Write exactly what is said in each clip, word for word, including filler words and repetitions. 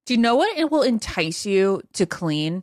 Do you know what it will entice you to clean?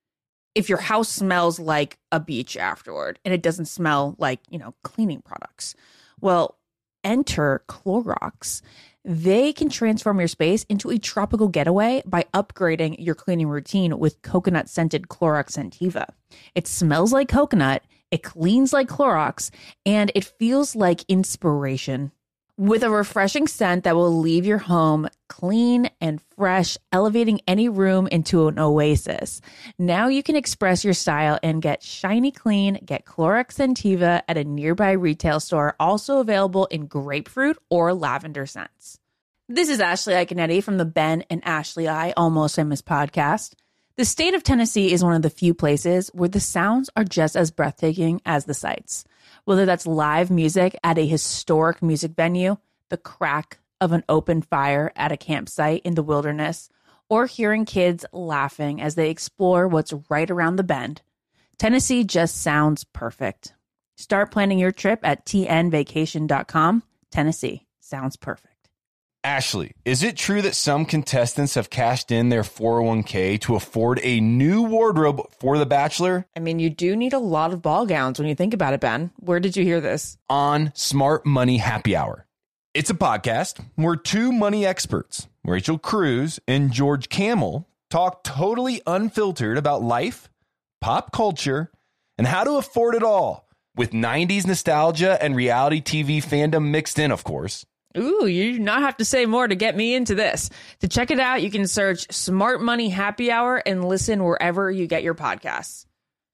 If your house smells like a beach afterward and it doesn't smell like, you know, cleaning products. Well, enter Clorox. They can transform your space into a tropical getaway by upgrading your cleaning routine with coconut-scented Clorox Scentiva. It smells like coconut, it cleans like Clorox, and it feels like inspiration. With a refreshing scent that will leave your home clean and fresh, elevating any room into an oasis. Now you can express your style and get shiny clean. Get Clorox Scentiva at a nearby retail store, also available in grapefruit or lavender scents. This is Ashley Iconetti from the Ben and Ashley I Almost Famous podcast. The state of Tennessee is one of the few places where the sounds are just as breathtaking as the sights. Whether that's live music at a historic music venue, the crack of an open fire at a campsite in the wilderness, or hearing kids laughing as they explore what's right around the bend, Tennessee just sounds perfect. Start planning your trip at T N vacation dot com. Tennessee sounds perfect. Ashley, is it true that some contestants have cashed in their four oh one k to afford a new wardrobe for The Bachelor? I mean, you do need a lot of ball gowns when you think about it, Ben. Where did you hear this? On Smart Money Happy Hour. It's a podcast where two money experts, Rachel Cruz and George Kamel, talk totally unfiltered about life, pop culture, and how to afford it all, with nineties nostalgia and reality T V fandom mixed in, of course. Ooh, you do not have to say more to get me into this. To check it out, you can search Smart Money Happy Hour and listen wherever you get your podcasts.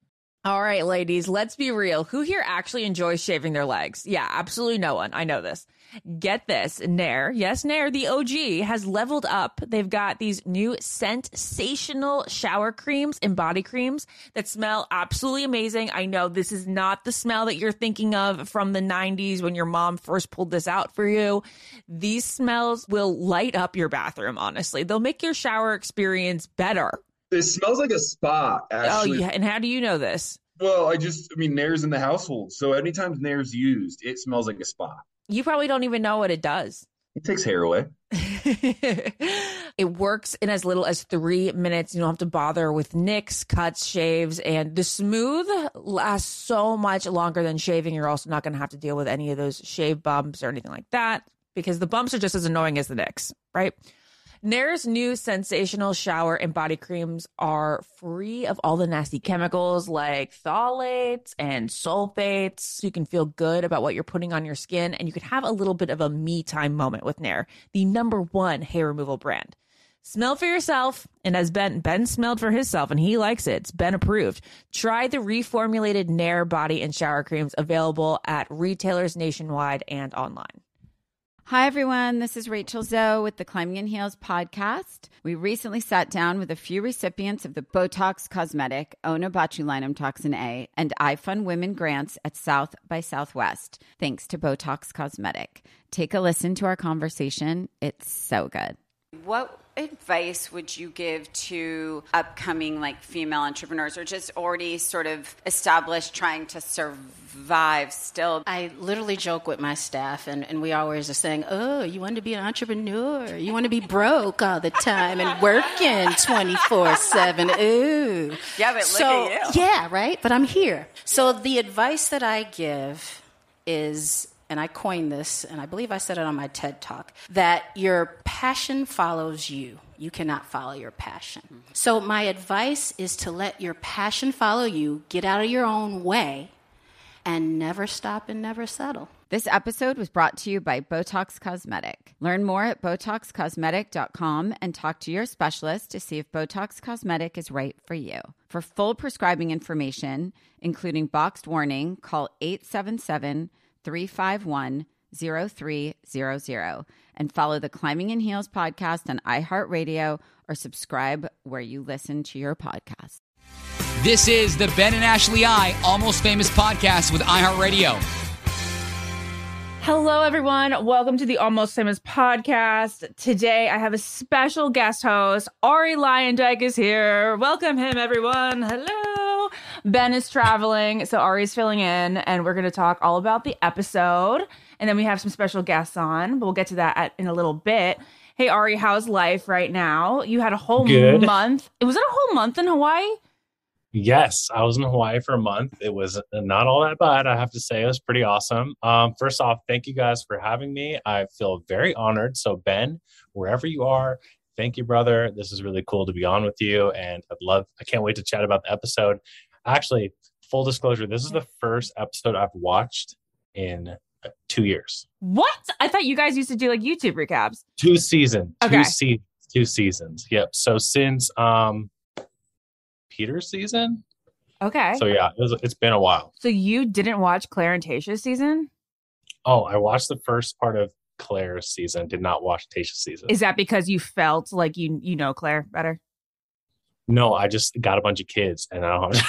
All right, ladies, let's be real. Who here actually enjoys shaving their legs? Yeah, absolutely no one. I know this. Get this. Nair, yes, Nair, the O G, has leveled up. They've got these new sensational shower creams and body creams that smell absolutely amazing. I know this is not the smell that you're thinking of from the nineties when your mom first pulled this out for you. These smells will light up your bathroom, honestly. They'll make your shower experience better. It smells like a spa, actually. Oh, yeah. And how do you know this? Well, I just, I mean, Nair's in the household. So anytime Nair's used, it smells like a spa. You probably don't even know what it does. It takes hair away. It works in as little as three minutes. You don't have to bother with nicks, cuts, shaves, and the smooth lasts so much longer than shaving. You're also not going to have to deal with any of those shave bumps or anything like that because the bumps are just as annoying as the nicks, right? Nair's new sensational shower and body creams are free of all the nasty chemicals like phthalates and sulfates. So you can feel good about what you're putting on your skin, and you can have a little bit of a me time moment with Nair, the number one hair removal brand. Smell for yourself, and as Ben Ben smelled for himself, and he likes it. It's Ben approved. Try the reformulated Nair body and shower creams available at retailers nationwide and online. Hi, everyone. This is Rachel Zoe with the Climbing in Heels podcast. We recently sat down with a few recipients of the Botox Cosmetic, Onabotulinum Toxin A, and iFund Women grants at South by Southwest, thanks to Botox Cosmetic. Take a listen to our conversation. It's so good. What advice would you give to upcoming like female entrepreneurs or just already sort of established trying to survive still? I literally joke with my staff and, and we always are saying, oh, you want to be an entrepreneur? You want to be broke all the time and working twenty-four seven. Ooh. Yeah, but so, look at you. Yeah, right? But I'm here. So the advice that I give is, and I coined this, and I believe I said it on my TED Talk, that your passion follows you. You cannot follow your passion. Mm-hmm. So my advice is to let your passion follow you, get out of your own way, and never stop and never settle. This episode was brought to you by Botox Cosmetic. Learn more at botox cosmetic dot com and talk to your specialist to see if Botox Cosmetic is right for you. For full prescribing information, including boxed warning, call eight seven seven, three five one, zero three zero zero and follow the Climbing in Heels podcast on iHeartRadio or subscribe where you listen to your podcast. This is the Ben and Ashley I Almost Famous podcast with iHeartRadio. Hello, everyone. Welcome to the Almost Famous podcast. Today, I have a special guest host. Ari Luyendyk is here. Welcome him, everyone. Hello. Ben is traveling, so Ari's filling in, and we're going to talk all about the episode. And then we have some special guests on, but we'll get to that at, in a little bit. Hey, Ari, how's life right now? You had a whole Good. month. Was it a whole month in Hawaii? Yes, I was in Hawaii for a month. It was not all that bad, I have to say. It was pretty awesome. Um, first off, thank you guys for having me. I feel very honored. So, Ben, wherever you are, thank you, brother. This is really cool to be on with you. And I'd love, I can't wait to chat about the episode. Actually, full disclosure, this is the first episode I've watched in two years. What? I thought you guys used to do like YouTube recaps. Two seasons. Okay. Two seasons. Two seasons. Yep. So since um Peter's season. Okay. So yeah, it was, it's been a while. So you didn't watch Claire and Tayshia's season? Oh, I watched the first part of Claire's season. Did not watch Tayshia's season. Is that because you felt like you you know Claire better? No, I just got a bunch of kids, and I don't.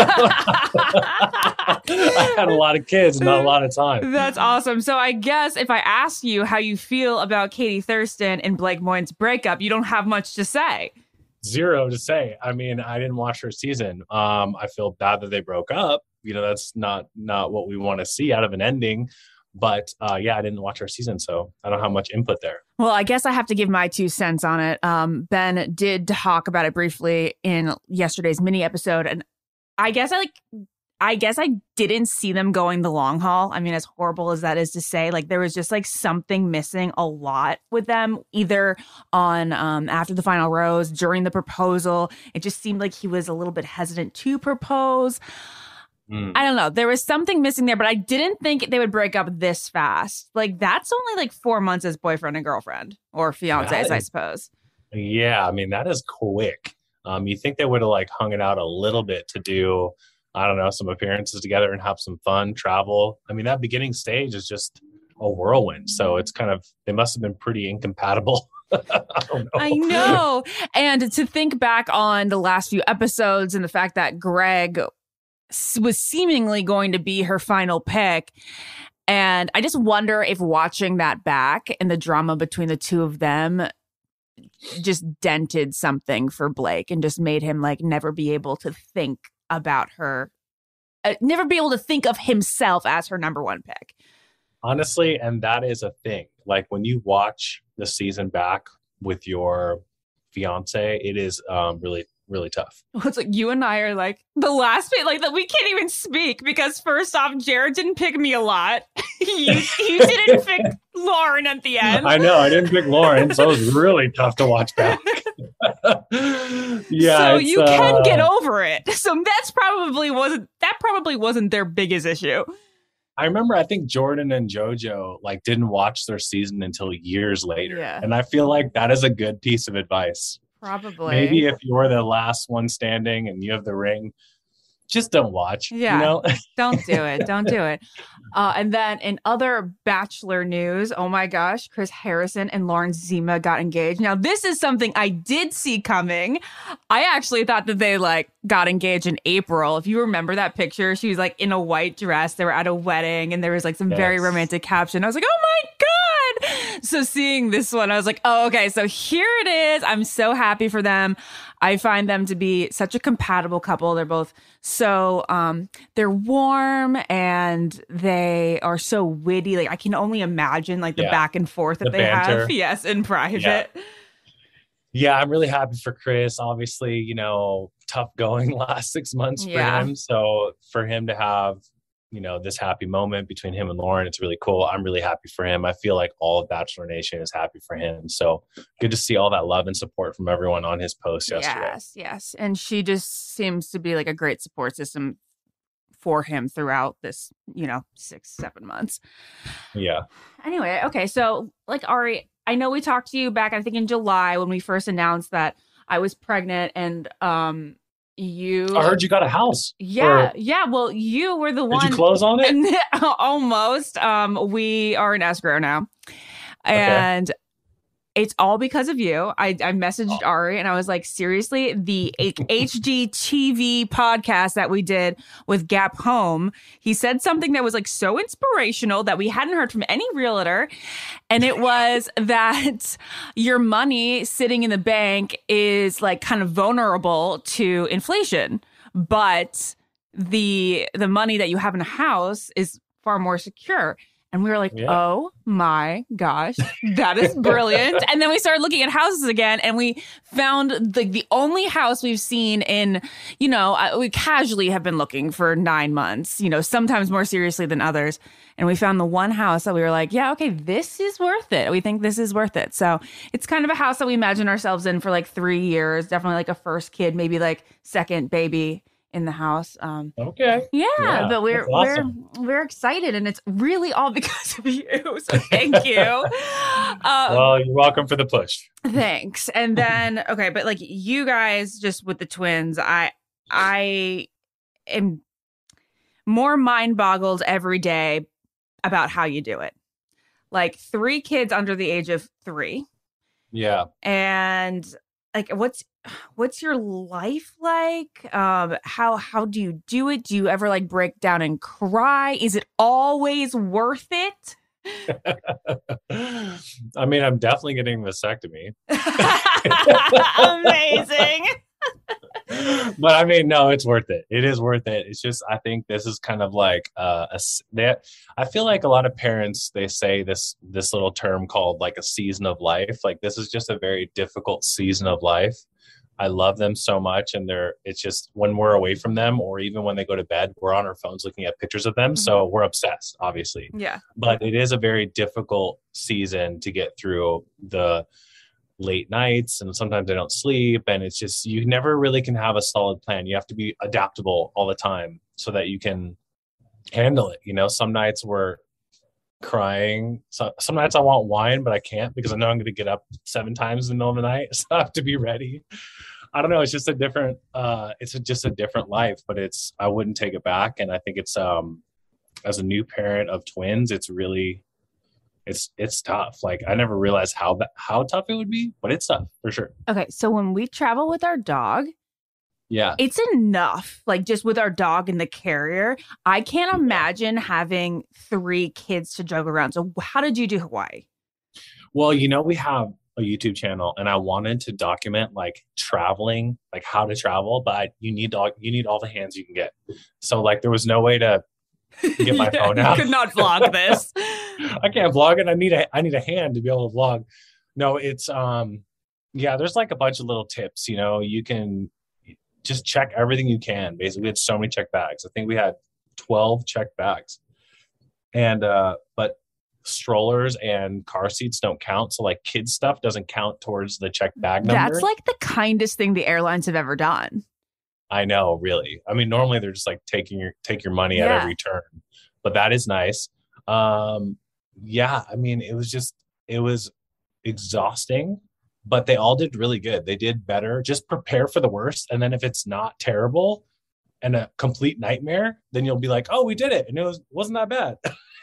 I had a lot of kids, not a lot of time. That's awesome. So I guess if I ask you how you feel about Katie Thurston and Blake Moynes' breakup, you don't have much to say. Zero to say. I mean, I didn't watch her season. Um, I feel bad that they broke up. You know, that's not not what we want to see out of an ending. But uh, yeah, I didn't watch our season, so I don't have much input there. Well, I guess I have to give my two cents on it. Um, Ben did talk about it briefly in yesterday's mini episode, and I guess I like. I guess I didn't see them going the long haul. I mean, as horrible as that is to say, like there was just like something missing a lot with them, either on um, after the final rose, during the proposal. It just seemed like he was a little bit hesitant to propose. Mm. I don't know. There was something missing there, but I didn't think they would break up this fast. Like that's only like four months as boyfriend and girlfriend, or fiancés, I suppose. Yeah, I mean, that is quick. Um, you think they would have like hung it out a little bit to do, I don't know, some appearances together and have some fun, travel. I mean, that beginning stage is just a whirlwind. So it's kind of, they must have been pretty incompatible. I don't know. I know. And to think back on the last few episodes and the fact that Greg was seemingly going to be her final pick. And I just wonder if watching that back and the drama between the two of them just dented something for Blake and just made him like never be able to think about her, uh, never be able to think of himself as her number one pick. Honestly, and that is a thing. Like when you watch the season back with your fiance, it is um, really, really tough. Well, it's like you and I are like the last bit, like that we can't even speak because first off, Jared didn't pick me a lot. you, you didn't pick Lauren at the end. I know I didn't pick Lauren, so it was really tough to watch back. Yeah, so you can uh, get over it. So that's probably wasn't that probably wasn't their biggest issue. I remember I think Jordan and JoJo like didn't watch their season until years later. Yeah. And I feel like that is a good piece of advice. Probably. Maybe if you're the last one standing and you have the ring, just don't watch. Yeah. You know? Don't do it. Don't do it. Uh, and then in other Bachelor news, oh my gosh, Chris Harrison and Lauren Zima got engaged. Now, this is something I did see coming. I actually thought that they like got engaged in April. If you remember that picture, she was like in a white dress. They were at a wedding and there was like some Yes. very romantic caption. I was like, oh my God. So seeing this one, I was like, oh, okay. So here it is. I'm so happy for them. I find them to be such a compatible couple. They're both so, um, they're warm and they are so witty. Like I can only imagine like the Yeah. back and forth that The they banter. have. Yes, in private. Yeah. Yeah, I'm really happy for Chris. Obviously, you know, tough going last six months for Yeah. him. So for him to have, you know, this happy moment between him and Lauren, it's really cool. I'm really happy for him. I feel like all of Bachelor Nation is happy for him. So good to see all that love and support from everyone on his post yesterday. Yes, yes. And she just seems to be like a great support system for him throughout this, you know, six, seven months. Yeah. Anyway, okay. So like Ari, I know we talked to you back, I think in July when we first announced that I was pregnant and um you I heard you got a house. Yeah, Or- yeah. Well, you were the Did one you close on it? almost. Um, we are in escrow now. And it's all because of you. I, I messaged Oh. Ari and I was like, seriously, the H G T V podcast that we did with Gap Home, he said something that was like so inspirational that we hadn't heard from any realtor. And it was that your money sitting in the bank is like kind of vulnerable to inflation, but the the money that you have in a house is far more secure. And we were like, Yeah. oh my gosh, that is brilliant. And then we started looking at houses again, and we found the, the only house we've seen in, you know, uh, we casually have been looking for nine months, you know, sometimes more seriously than others. And we found the one house that we were like, yeah, okay, this is worth it. We think this is worth it. So it's kind of a house that we imagine ourselves in for like three years, definitely like a first kid, maybe like second baby in the house. Um, Okay. yeah, Yeah, but we're that's awesome. we're we're excited, and it's really all because of you. So thank you. um, Well, you're welcome for the push. thanks. And then okay, but like you guys, just with the twins, I I am more mind boggled every day about how you do it. Like three kids under the age of three, Yeah. and like what's what's your life like? Um, how how do you do it? Do you ever like break down and cry? Is it always worth it? I mean, I'm definitely getting a vasectomy. Amazing. But I mean, no, it's worth it. It is worth it. It's just, I think this is kind of like uh, a, s- that. I feel like a lot of parents, they say this, this little term called like a season of life. Like this is just a very difficult season of life. I love them so much. And they're, it's just when we're away from them, or even when they go to bed, we're on our phones looking at pictures of them. Mhm. So we're obsessed, obviously. Yeah. But it is a very difficult season to get through the late nights, and sometimes I don't sleep, and it's just, you never really can have a solid plan. You have to be adaptable all the time so that you can handle it. You know, some nights we're crying. So, some nights I want wine, but I can't because I know I'm going to get up seven times in the middle of the night. So I have to be ready. I don't know. It's just a different, uh, it's a, just a different life, but it's, I wouldn't take it back. And I think it's, um, as a new parent of twins, it's really, it's, it's tough. Like I never realized how, ba- how tough it would be, but it's tough for sure. Okay, so when we travel with our dog, Yeah. it's enough. Like just with our dog in the carrier, I can't imagine having three kids to juggle around. So how did you do Hawaii? Well, you know, we have a YouTube channel, and I wanted to document like traveling, like how to travel, but you need all, you need all the hands you can get. So like there was no way to get my Yeah, phone you out. could not vlog this. I can't vlog it. I need a I need a hand to be able to vlog. No, it's um yeah, there's like a bunch of little tips, you know, you can just check everything you can. Basically, we had so many check bags. I think we had twelve check bags. And uh but strollers and car seats don't count. So like kids stuff doesn't count towards the check bag number. That's like the kindest thing the airlines have ever done. I know, really. I mean, normally they're just like taking your take your money at Yeah. every turn, but that is nice. Um, yeah, I mean, it was just it was exhausting, but they all did really good. They did better. Just prepare for the worst, and then if it's not terrible and a complete nightmare, then you'll be like, "Oh, we did it," and it was wasn't that bad.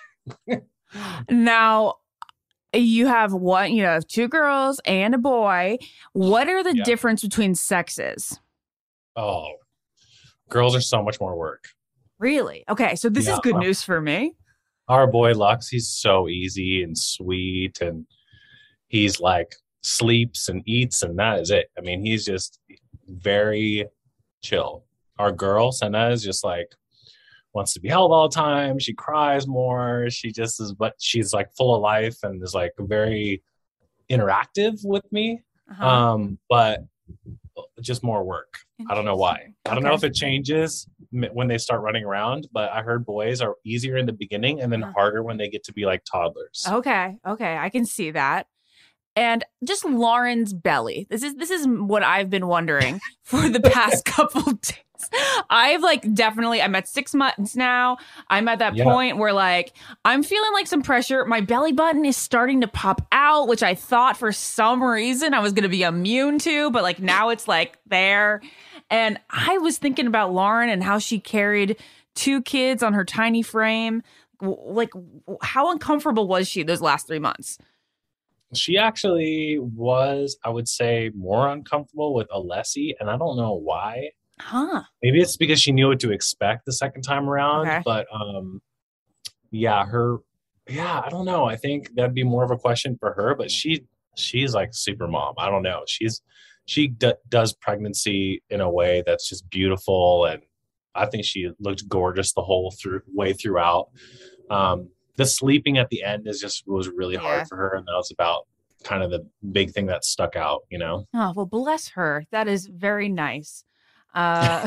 Now, you have one, you have two girls and a boy. What are the Yeah. difference between sexes? Oh, girls are so much more work. Really? Okay, so this is Yeah. good news for me. Our boy Lux, he's so easy and sweet, and he's like sleeps and eats, and that is it. I mean, he's just very chill. Our girl Senna is just like wants to be held all the time. She cries more. She just is, but she's like full of life and is like very interactive with me. Uh-huh. Um, but just more work. I don't know why. Interesting. I don't know Okay. if it changes m- when they start running around, but I heard boys are easier in the beginning and then Uh-huh. harder when they get to be like toddlers. Okay, okay, I can see that. And just Lauren's belly. This is this is what I've been wondering for the past couple days. I've like definitely I'm at six months now. I'm at that Yeah. point where like I'm feeling like some pressure. My belly button is starting to pop out, which I thought for some reason I was going to be immune to, but like now it's like there. And I was thinking about Lauren and how she carried two kids on her tiny frame. W- Like, w- how uncomfortable was she those last three months? She actually was, I would say, more uncomfortable with Alessi, and I don't know why. Huh. Maybe it's because she knew what to expect the second time around. Okay. But um, yeah, her, yeah, I don't know. I think that'd be more of a question for her. But she, she's like super mom. I don't know. She's she d- does pregnancy in a way that's just beautiful, and I think she looked gorgeous the whole through way throughout. Um, the sleeping at the end is just was really Yeah. hard for her. And that was about kind of the big thing that stuck out, you know? Oh, well, bless her. That is very nice. Uh,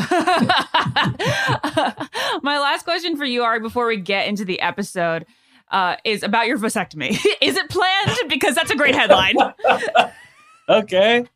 my last question for you, Ari, before we get into the episode, uh, is about your vasectomy. Is it planned? Because that's a great headline. Okay.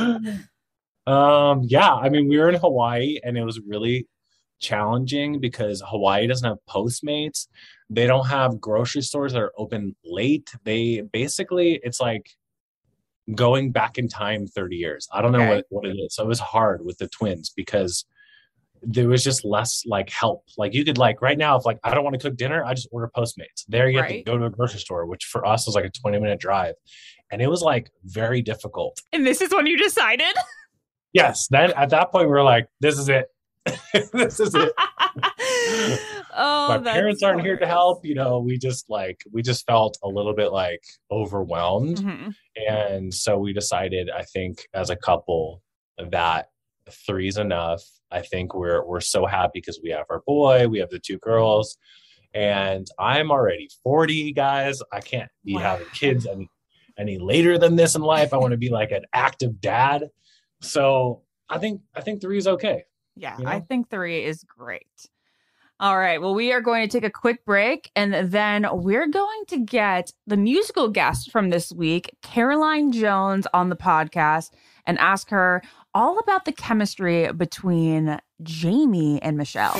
um, yeah, I mean, we were in Hawaii and it was really challenging because Hawaii doesn't have Postmates. They don't have grocery stores that are open late. They basically, it's like going back in time thirty years. I don't know Okay. what, what it is. So it was hard with the twins because there was just less like help. Like you could like right now, if like I don't want to cook dinner, I just order Postmates. There you have Right. to go to a grocery store, which for us was like a twenty minute drive. And it was like very difficult. And this is when you decided? Yes. Then at that point we were like, this is it. This is it. Oh, My that's parents aren't here to hilarious. help. You know, we just like we just felt a little bit like overwhelmed. Mhm. And so we decided, I think, as a couple, that three's enough. I think we're we're so happy because we have our boy, we have the two girls, and I'm already forty, guys. I can't be Wow. having kids any any later than this in life. I want to be like an active dad. So I think I think three is okay. Yeah, You know? I think three is great. All right. Well, we are going to take a quick break and then we're going to get the musical guest from this week, Caroline Jones, on the podcast and ask her all about the chemistry between Jamie and Michelle.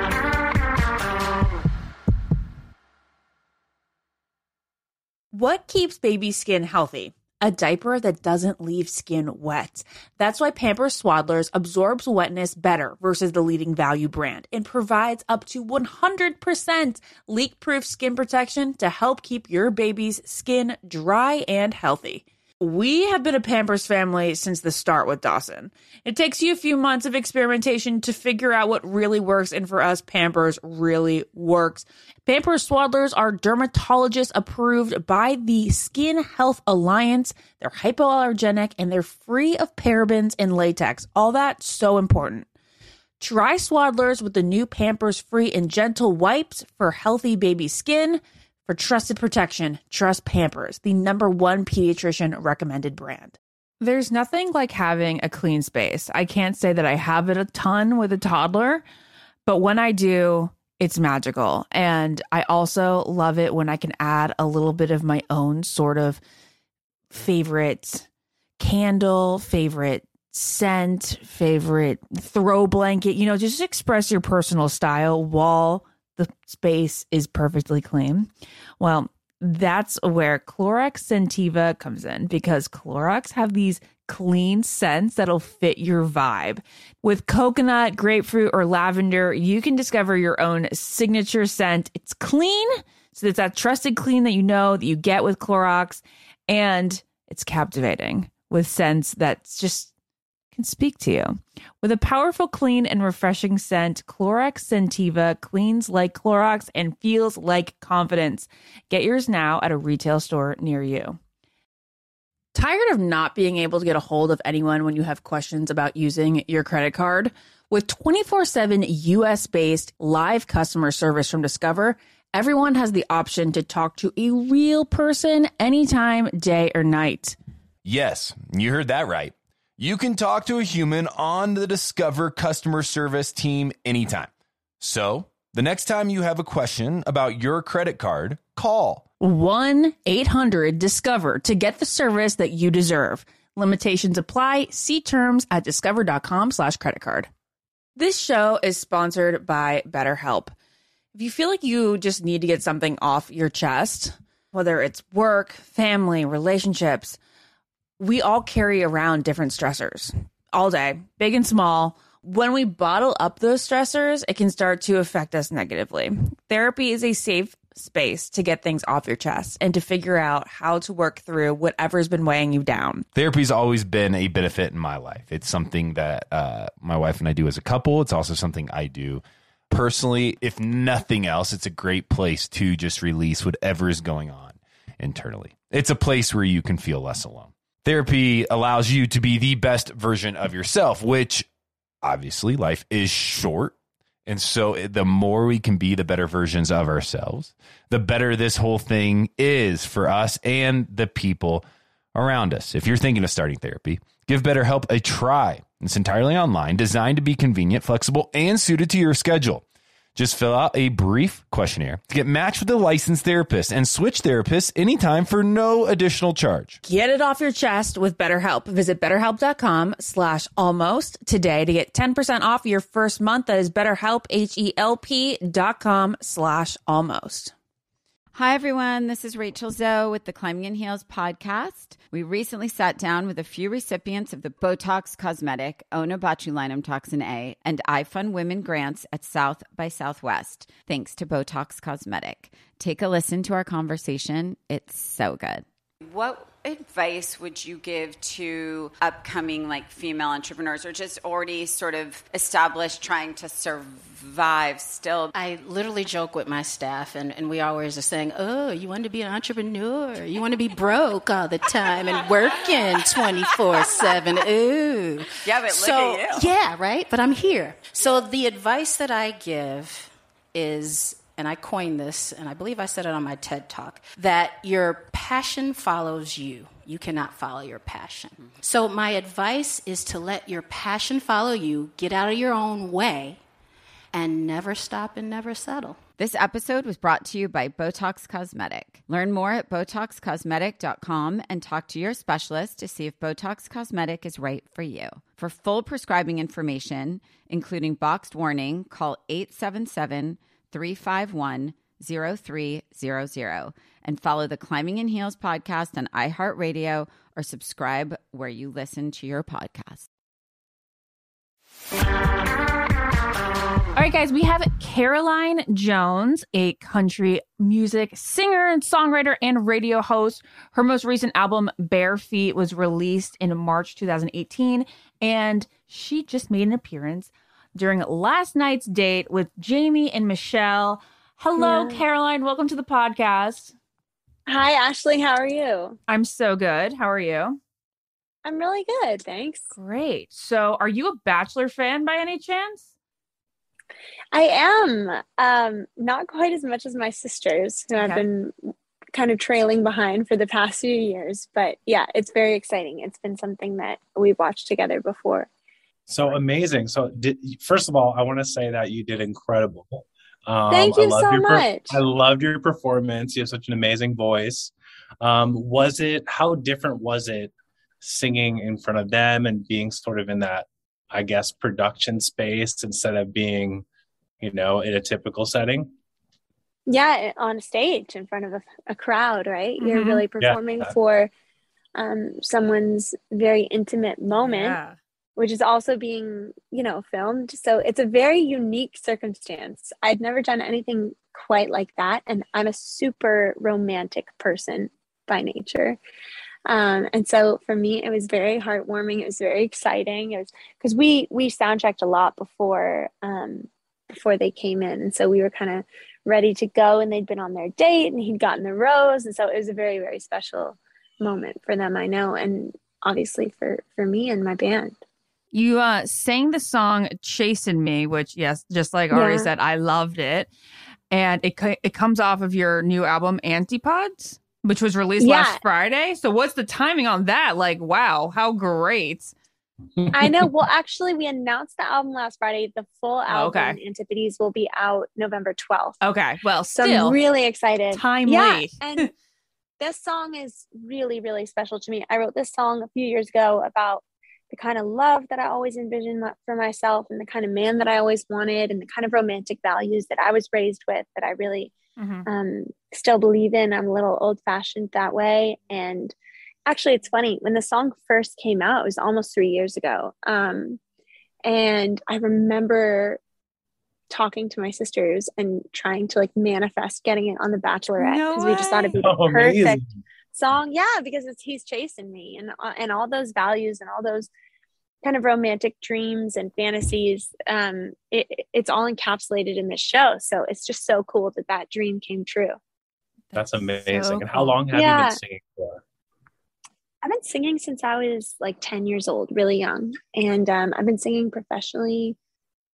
What keeps baby skin healthy? A diaper that doesn't leave skin wet. That's why Pampers Swaddlers absorbs wetness better versus the leading value brand and provides up to one hundred percent leak-proof skin protection to help keep your baby's skin dry and healthy. We have been a Pampers family since the start with Dawson. It takes you a few months of experimentation to figure out what really works, and for us, Pampers really works. Pampers Swaddlers are dermatologist approved by the Skin Health Alliance. They're hypoallergenic and they're free of parabens and latex. All that so important. Try Swaddlers with the new Pampers Free and Gentle wipes for healthy baby skin. For trusted protection, trust Pampers, the number one pediatrician recommended brand. There's nothing like having a clean space. I can't say that I have it a ton with a toddler, but when I do, it's magical. And I also love it when I can add a little bit of my own sort of favorite candle, favorite scent, favorite throw blanket, you know, just express your personal style while the space is perfectly clean. Well, that's where Clorox Scentiva comes in, because Clorox have these clean scents that'll fit your vibe. With coconut, grapefruit, or lavender, you can discover your own signature scent. It's clean, so it's that trusted clean that you know that you get with Clorox, and it's captivating with scents that just can speak to you. With a powerful, clean, and refreshing scent, Clorox Scentiva cleans like Clorox and feels like confidence. Get yours now at a retail store near you. Tired of not being able to get a hold of anyone when you have questions about using your credit card? With twenty-four seven U S-based live customer service from Discover, everyone has the option to talk to a real person anytime, day or night. Yes, you heard that right. You can talk to a human on the Discover customer service team anytime. So, the next time you have a question about your credit card, call one eight hundred discover to get the service that you deserve. Limitations apply. See terms at discover.com slash credit card. This show is sponsored by BetterHelp. If you feel like you just need to get something off your chest, whether it's work, family, relationships, we all carry around different stressors all day, big and small. When we bottle up those stressors, it can start to affect us negatively. Therapy is a safe space to get things off your chest and to figure out how to work through whatever's been weighing you down. Therapy's always been a benefit in my life. It's something that uh, my wife and I do as a couple. It's also something I do personally. If nothing else, it's a great place to just release whatever is going on internally. It's a place where you can feel less alone. Therapy allows you to be the best version of yourself, which obviously life is short And so the more we can be the better versions of ourselves, the better this whole thing is for us and the people around us. If you're thinking of starting therapy, give BetterHelp a try. It's entirely online, designed to be convenient, flexible, and suited to your schedule. Just fill out a brief questionnaire to get matched with a licensed therapist and switch therapists anytime for no additional charge. Get it off your chest with BetterHelp. Visit betterhelp.com slash almost today to get ten percent off your first month. That is BetterHelp, H-E-L-P dot com slash almost. Hi, everyone. This is Rachel Zoe with the Climbing in Heels podcast. We recently sat down with a few recipients of the Botox Cosmetic, Onabotulinum Toxin A, and iFund Women grants at South by Southwest, thanks to Botox Cosmetic. Take a listen to our conversation. It's so good. What advice would you give to upcoming like female entrepreneurs or just already sort of established trying to survive still? I literally joke with my staff, and, and we always are saying, oh, you want to be an entrepreneur. You want to be broke all the time and working twenty-four seven. Ooh. Yeah, but look so, at you. Yeah, right? But I'm here. So the advice that I give is, and I coined this, and I believe I said it on my TED Talk, that your passion follows you. You cannot follow your passion. Mm-hmm. So my advice is to let your passion follow you, get out of your own way, and never stop and never settle. This episode was brought to you by Botox Cosmetic. Learn more at botox cosmetic dot com and talk to your specialist to see if Botox Cosmetic is right for you. For full prescribing information, including boxed warning, call eight seven seven, three five one, zero three zero zero and follow the Climbing in Heels podcast on iHeartRadio or subscribe where you listen to your podcast. All right, guys, we have Caroline Jones, a country music singer and songwriter and radio host. Her most recent album, Bare Feet, was released in March two thousand eighteen, and she just made an appearance during last night's date with Jamie and Michelle. Hello, yeah. Caroline. Welcome to the podcast. Hi, Ashley. How are you? I'm so good. How are you? I'm really good. Thanks. Great. So are you a Bachelor fan by any chance? I am. Um, not quite as much as my sisters, who okay. I've been kind of trailing behind for the past few years. But yeah, it's very exciting. It's been something that we've watched together before. So amazing. So did, first of all, I want to say that you did incredible. Um, Thank you so your, much. I loved your performance. You have such an amazing voice. Um, was it, how different was it singing in front of them and being sort of in that, I guess, production space instead of being, you know, in a typical setting? Yeah, on a stage in front of a, a crowd, right? Mm-hmm. You're really performing yeah. for um, someone's very intimate moment. Yeah. Which is also being, you know, filmed. So it's a very unique circumstance. I'd never done anything quite like that. And I'm a super romantic person by nature. Um, and so for me, it was very heartwarming. It was very exciting. It was because we, we sound checked a lot before, um, before they came in. And so we were kind of ready to go, and they'd been on their date and he'd gotten the rose. And so it was a very, very special moment for them, I know. And obviously for, for me and my band. You uh, sang the song Chasing Me, which, yes, just like Ari yeah. said, I loved it. And it it comes off of your new album, Antipods, which was released yeah. last Friday. So what's the timing on that? Like, wow, how great. I know. Well, actually, we announced the album last Friday. The full album, oh, okay. Antipodes, will be out November twelfth. Okay, well, so still I'm really excited. Timely. Yeah, and this song is really, really special to me. I wrote this song a few years ago about the kind of love that I always envisioned for myself and the kind of man that I always wanted and the kind of romantic values that I was raised with that I really mm-hmm. um, still believe in. I'm a little old fashioned that way. And actually, it's funny, when the song first came out, it was almost three years ago. Um, and I remember talking to my sisters and trying to like manifest getting it on The Bachelorette because no we just thought it'd be the oh, perfect amazing. song. Yeah, because it's he's chasing me and and all those values and all those kind of romantic dreams and fantasies. Um, it, it's all encapsulated in this show. So it's just so cool that that dream came true. That's amazing. So and how long have yeah. you been singing for? I've been singing since I was like ten years old, really young. And um, I've been singing professionally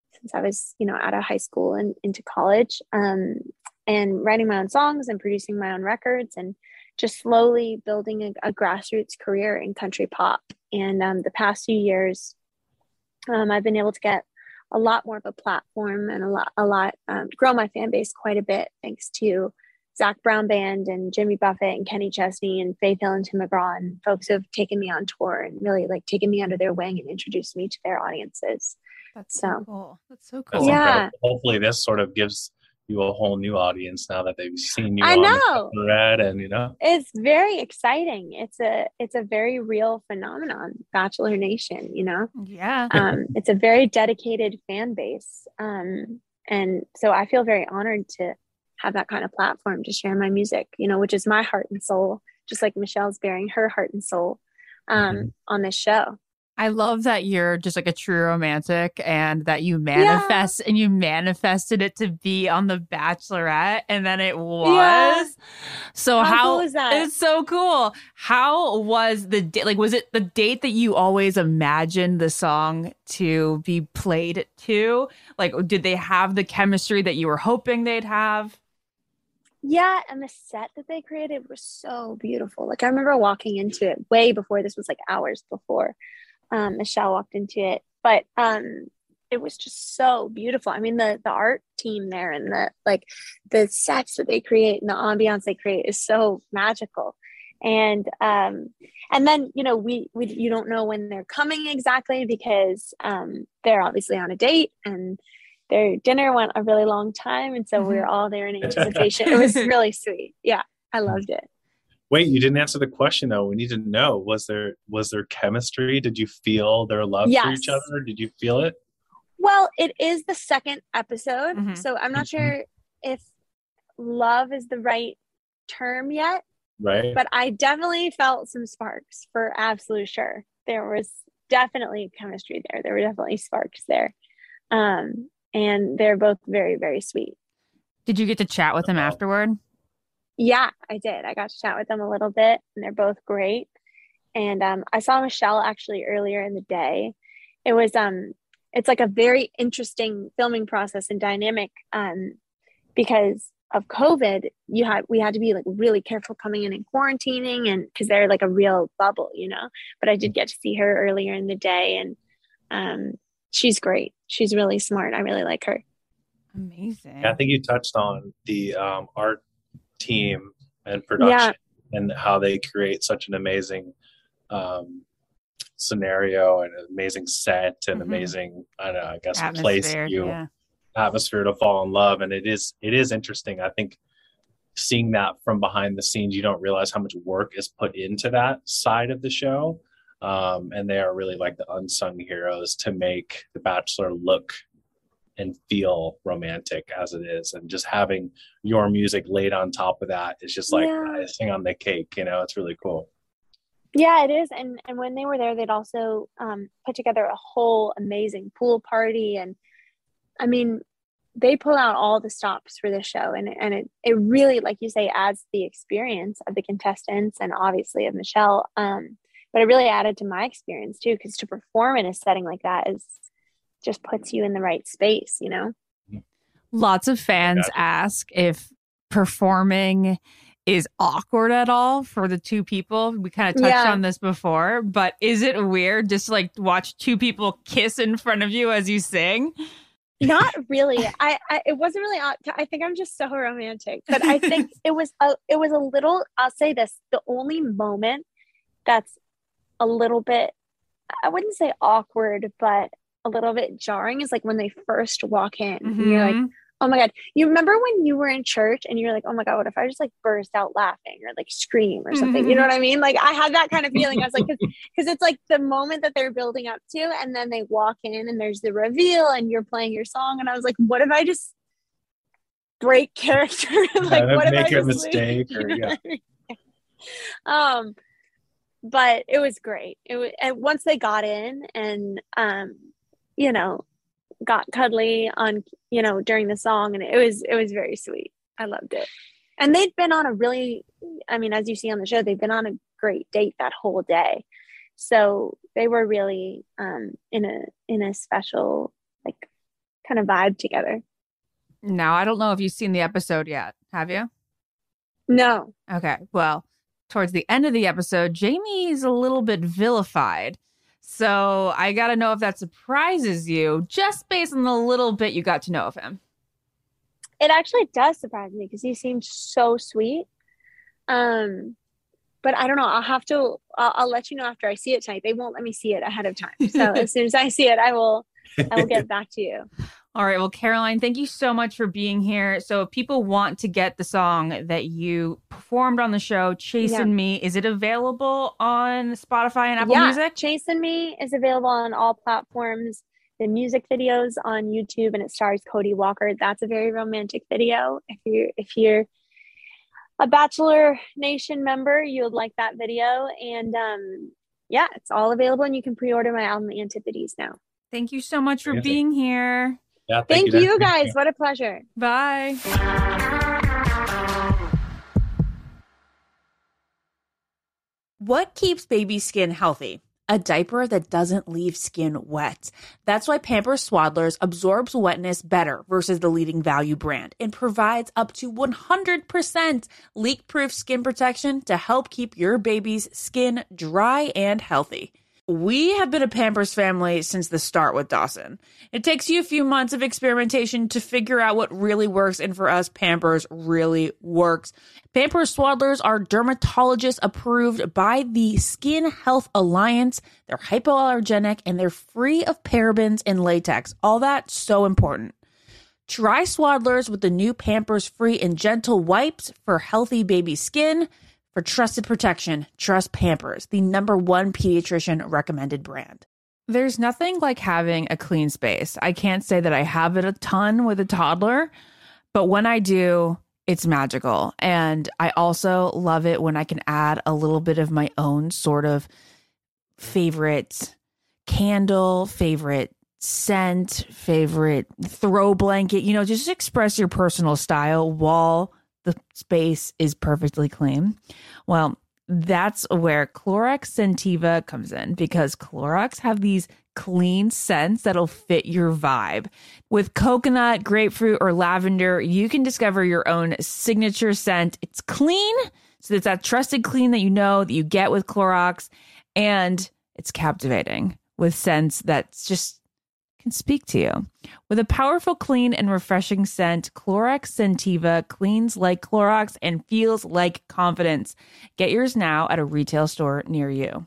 since I was, you know, out of high school and into college, um, and writing my own songs and producing my own records and just slowly building a, a grassroots career in country pop. And um, the past few years, um, I've been able to get a lot more of a platform and a lot, a lot, um, grow my fan base quite a bit, thanks to Zach Brown Band and Jimmy Buffett and Kenny Chesney and Faith Hill and Tim McGraw, and folks who have taken me on tour and really like taken me under their wing and introduced me to their audiences. That's so, so cool. That's so That's cool. Yeah. incredible. Hopefully this sort of gives you a whole new audience now that they've seen you I on know. the Red, and you know. It's very exciting. It's a it's a very real phenomenon, Bachelor Nation, you know. Yeah. Um, it's a very dedicated fan base. Um, and so I feel very honored to have that kind of platform to share my music, you know, which is my heart and soul, just like Michelle's bearing her heart and soul um, Mhm. on this show. I love that you're just like a true romantic and that you manifest and you manifested it to be on The Bachelorette, and then it was. Yeah. So How how, cool is that? It's so cool. How was the date? Like, was it the date that you always imagined the song to be played to? Like, did they have the chemistry that you were hoping they'd have? Yeah, and the set that they created was so beautiful. Like I remember walking into it way before, this was like hours before um, Michelle walked into it, but um, it was just so beautiful. I mean, the the art team there and the like the sets that they create and the ambiance they create is so magical. And um, and then you know we we you don't know when they're coming exactly, because um, they're obviously on a date and their dinner went a really long time, and so Mm-hmm. we were all there in anticipation. It was really sweet. Yeah, I loved it. Wait, you didn't answer the question though. We need to know, was there was there chemistry? Did you feel their love for Yes. each other? Did you feel it? Well, it is the second episode, Mhm. so I'm not Mhm. sure if love is the right term yet, Right? but I definitely felt some sparks for absolute sure. There was definitely chemistry there. There were definitely sparks there. Um, and they're both very, very sweet. Did you get to chat with them Oh. afterward? Yeah, I did. I got to chat with them a little bit, and they're both great. And um, I saw Michelle actually earlier in the day. It was um, it's like a very interesting filming process and dynamic um, because of COVID. You had we had to be like really careful coming in and quarantining, and because they're like a real bubble, you know. But I did get to see her earlier in the day, and um, she's great. She's really smart. I really like her. Amazing. Yeah, I think you touched on the um, art team and production and how they create such an amazing um, scenario and an amazing set and Mhm. amazing, I don't know, I guess, a place Atmosphere. for you, Yeah. atmosphere to fall in love. And it is, it is interesting. I think seeing that from behind the scenes, you don't realize how much work is put into that side of the show. Um, and they are really like the unsung heroes to make The Bachelor look and feel romantic as it is. And just having your music laid on top of that is just like Yeah. icing on the cake. You know, it's really cool. Yeah, it is. And and when they were there, they'd also um, put together a whole amazing pool party. And I mean, they pull out all the stops for the show. And, and it, it really, like you say, adds to the experience of the contestants and obviously of Michelle. Um, but it really added to my experience too, because to perform in a setting like that is just puts you in the right space, you know? Lots of fans Gotcha. ask if performing is awkward at all for the two people. We kind of touched Yeah. on this before, but is it weird just to, like, watch two people kiss in front of you as you sing? Not really. I, I it wasn't really. I think I'm just so romantic, but I think it was a it was a little. I'll say this: the only moment that's a little bit, I wouldn't say awkward, but a little bit jarring is like when they first walk in. And you're like, Mhm. oh my god! You remember when you were in church and you're like, oh my god, what if I just like burst out laughing or like scream or something? You know what I mean? Like I had that kind of feeling. I was like, because it's like the moment that they're building up to, and then they walk in and there's the reveal and you're playing your song, and I was like, what if I just break character? Like Yeah, what if make I a just mistake leave? or, You know yeah. what I mean? Um, but it was great. It was, and once they got in and um, you know, got cuddly on, you know, during the song, and it was it was very sweet. I loved it. And they'd been on a really, I mean, as you see on the show, they've been on a great date that whole day. So they were really um, in a in a special like kind of vibe together. Now, I don't know if you've seen the episode yet. Have you? No. Okay. Well, towards the end of the episode, Jamie is a little bit vilified. So I got to know if that surprises you just based on the little bit you got to know of him. It actually does surprise me because he seemed so sweet. Um, but I don't know. I'll have to, I'll, I'll let you know after I see it tonight. They won't let me see it ahead of time. So as soon as I see it, I will, I will get back to you. All right. Well, Caroline, thank you so much for being here. So if people want to get the song that you performed on the show, Chasing Yeah. Me, is it available on Spotify and Apple yeah, Music? Chasing Me is available on all platforms. The music videos on YouTube, and it stars Cody Walker. That's a very romantic video. If you're if you're a Bachelor Nation member, you would like that video. And um, yeah, it's all available, and you can pre-order my album Antipodes now. Thanve you so much for Amazing. being here. Yeah, Thank, you, you Dan. guys. What a pleasure. Bye. What keeps baby skin healthy? A diaper that doesn't leave skin wet. That's why Pampers Swaddlers absorbs wetness better versus the leading value brand and provides up to one hundred percent leak-proof skin protection to help keep your baby's skin dry and healthy. We have been a Pampers family since the start with Dawson. It takes you a few months of experimentation to figure out what really works, and for us, Pampers really works. Pampers Swaddlers are dermatologist approved by the Skin Health Alliance. They're hypoallergenic and they're free of parabens and latex. All that so important. Try Swaddlers with the new Pampers Free and Gentle wipes for healthy baby skin. For trusted protection, trust Pampers, the number one pediatrician recommended brand. There's nothing like having a clean space. I can't say that I have it a ton with a toddler, but when I do, it's magical. And I also love it when I can add a little bit of my own sort of favorite candle, favorite scent, favorite throw blanket, you know, just express your personal style while the space is perfectly clean. Well, that's where Clorox Scentiva comes in, because Clorox have these clean scents that'll fit your vibe. With coconut, grapefruit, or lavender, you can discover your own signature scent. It's clean, so it's that trusted clean that you know that you get with Clorox, and it's captivating with scents that's just can speak to you. With a powerful, clean, and refreshing scent, Clorox Scentiva cleans like Clorox and feels like confidence. Get yours now at a retail store near you.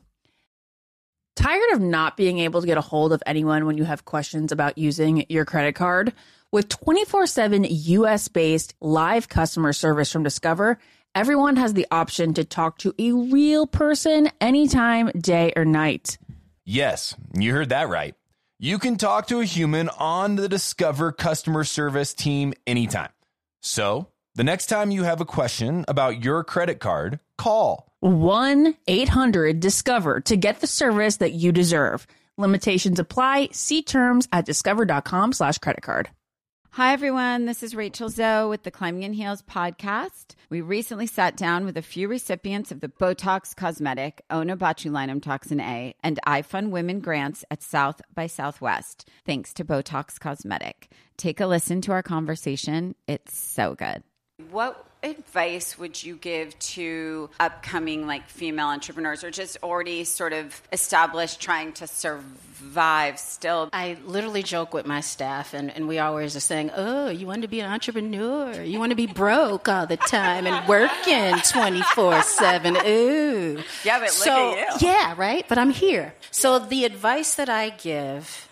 Tired of not being able to get a hold of anyone when you have questions about using your credit card? With twenty-four seven U S-based live customer service from Discover, everyone has the option to talk to a real person anytime, day or night. Yes, you heard that right. You can talk to a human on the Discover customer service team anytime. So, the next time you have a question about your credit card, call one eight hundred discover to get the service that you deserve. Limitations apply. See terms at discover.com slash credit card. Hi, everyone. This is Rachel Zoe with the Climbing in Heels podcast. We recently sat down with a few recipients of the Botox Cosmetic, Onabotulinum Toxin A, and iFund Women grants at South by Southwest, thanks to Botox Cosmetic. Take a listen to our conversation. It's so good. What advice would you give to upcoming like female entrepreneurs, or just already sort of established trying to survive still? I literally joke with my staff, and, and we always are saying, oh, you want to be an entrepreneur? You want to be broke all the time and working twenty-four seven? Ooh. Yeah, but look so, at you. Yeah, right? But I'm here. So the advice that I give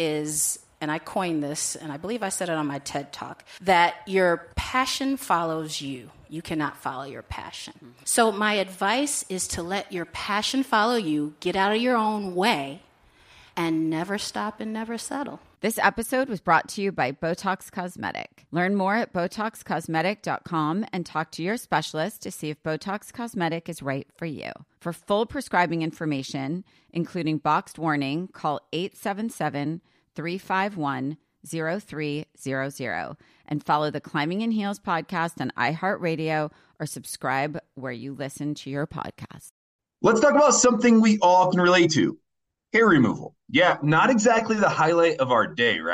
is, and I coined this, and I believe I said it on my TED Talk, that your passion follows you. You cannot follow your passion. Mm-hmm. So my advice is to let your passion follow you, get out of your own way, and never stop and never settle. This episode was brought to you by Botox Cosmetic. Learn more at botox cosmetic dot com and talk to your specialist to see if Botox Cosmetic is right for you. For full prescribing information, including boxed warning, call eight seven seven, three five one, zero three zero zero and follow the Climbing in Heels podcast on iHeartRadio or subscribe where you listen to your podcast. Let's talk about something we all can relate to. Hair removal. Yeah, not exactly the highlight of our day, right?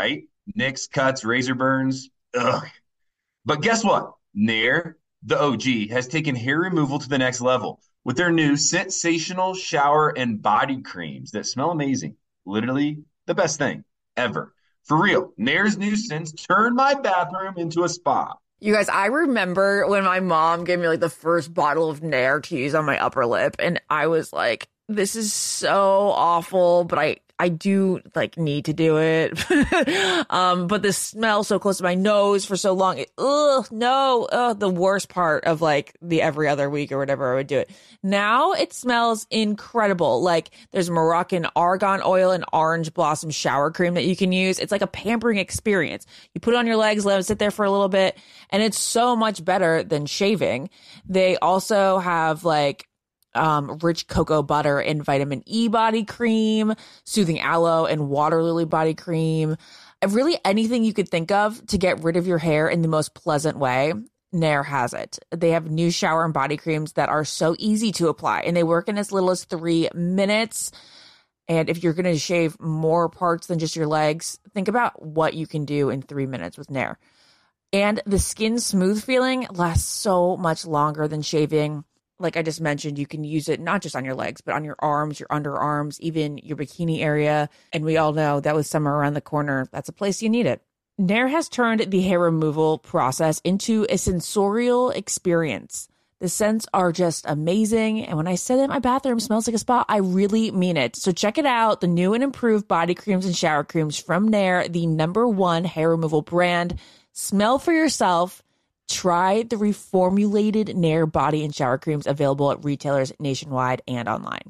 nicks, cuts, razor burns. Ugh. But guess what? Nair, the O G, has taken hair removal to the next level with their new sensational shower and body creams that smell amazing. Literally the best thing ever. For real, Nair's new scents turned my bathroom into a spa. You guys, I remember when my mom gave me like the first bottle of Nair to use on my upper lip, and I was like, this is so awful, but I I do like need to do it. um, but the smell so close to my nose for so long, it, ugh, no, ugh, the worst part of like the every other week or whatever I would do it. Now it smells incredible. Like there's Moroccan argan oil and orange blossom shower cream that you can use. It's like a pampering experience. You put it on your legs, let it sit there for a little bit, and it's so much better than shaving. They also have like Um, rich cocoa butter and vitamin E body cream, soothing aloe and water lily body cream. Really anything you could think of to get rid of your hair in the most pleasant way, Nair has it. They have new shower and body creams that are so easy to apply, and they work in as little as three minutes. And if you're going to shave more parts than just your legs, think about what you can do in three minutes with Nair. And the skin smooth feeling lasts so much longer than shaving. Like I just mentioned, you can use it not just on your legs, but on your arms, your underarms, even your bikini area. And we all know that with summer around the corner, that's a place you need it. Nair has turned the hair removal process into a sensorial experience. The scents are just amazing. And when I say that my bathroom smells like a spa, I really mean it. So check it out. The new and improved body creams and shower creams from Nair, the number one hair removal brand. Smell for yourself. Try the reformulated Nair body and shower creams available at retailers nationwide and online.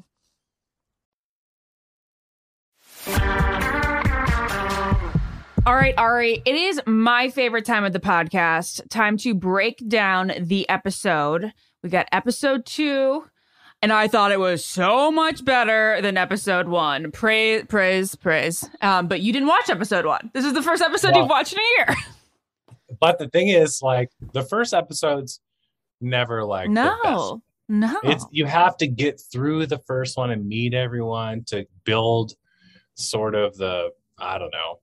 All right, Ari, it is my favorite time of the podcast. Time to break down the episode. We got episode two, and I thought it was so much better than episode one. Praise, praise, praise. Um, but you didn't watch episode one. This is the first episode Well, you've watched in a year. But the thing is, like, the first episode's never like the best. No, no. It's you have to get through the first one and meet everyone to build sort of the, I don't know,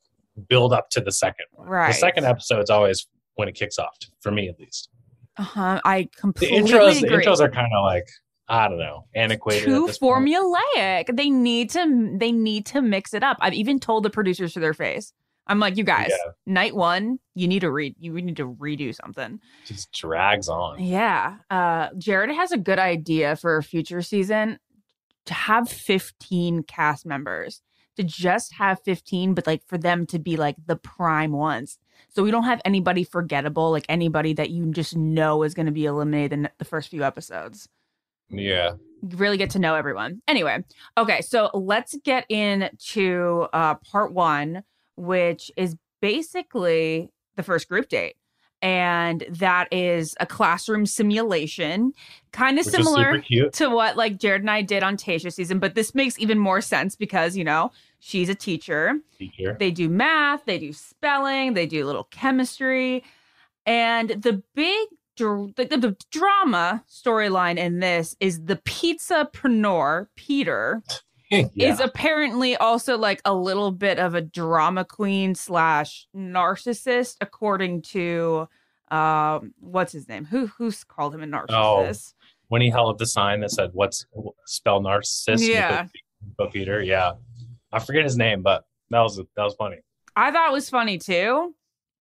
build up to the second one. Right. The second episode's always when it kicks off, for me at least. Uh-huh. I The completely intros, the agree. intros are kind of like, I don't know, antiquated. Too at this point. formulaic. They need to they need to mix it up. I've even told the producers to their face. I'm like, you guys, Yeah. night one, you need to read you need to redo something. It just drags on. Yeah. Uh Jared has a good idea for a future season to have fifteen cast members. To just have fifteen, but like for them to be like the prime ones. So we don't have anybody forgettable, like anybody that you just know is going to be eliminated in the first few episodes. Yeah. Really get to know everyone. Anyway, okay, so let's get into uh, part one, which is basically the first group date. And that is a classroom simulation, kind of Which is similar super cute. to what like Jared and I did on Tayshia season. But this makes even more sense because, you know, she's a teacher. Teacher. They do math, they do spelling, they do a little chemistry. And the big dr- the, the drama storyline in this is the pizzapreneur, Peter, yeah. is apparently also like a little bit of a drama queen slash narcissist, according to um, what's his name? Who who's called him a narcissist? When he held up the sign that said, "What's spell narcissist?" Yeah. But Peter, yeah, I forget his name, but that was that was funny. I thought it was funny too.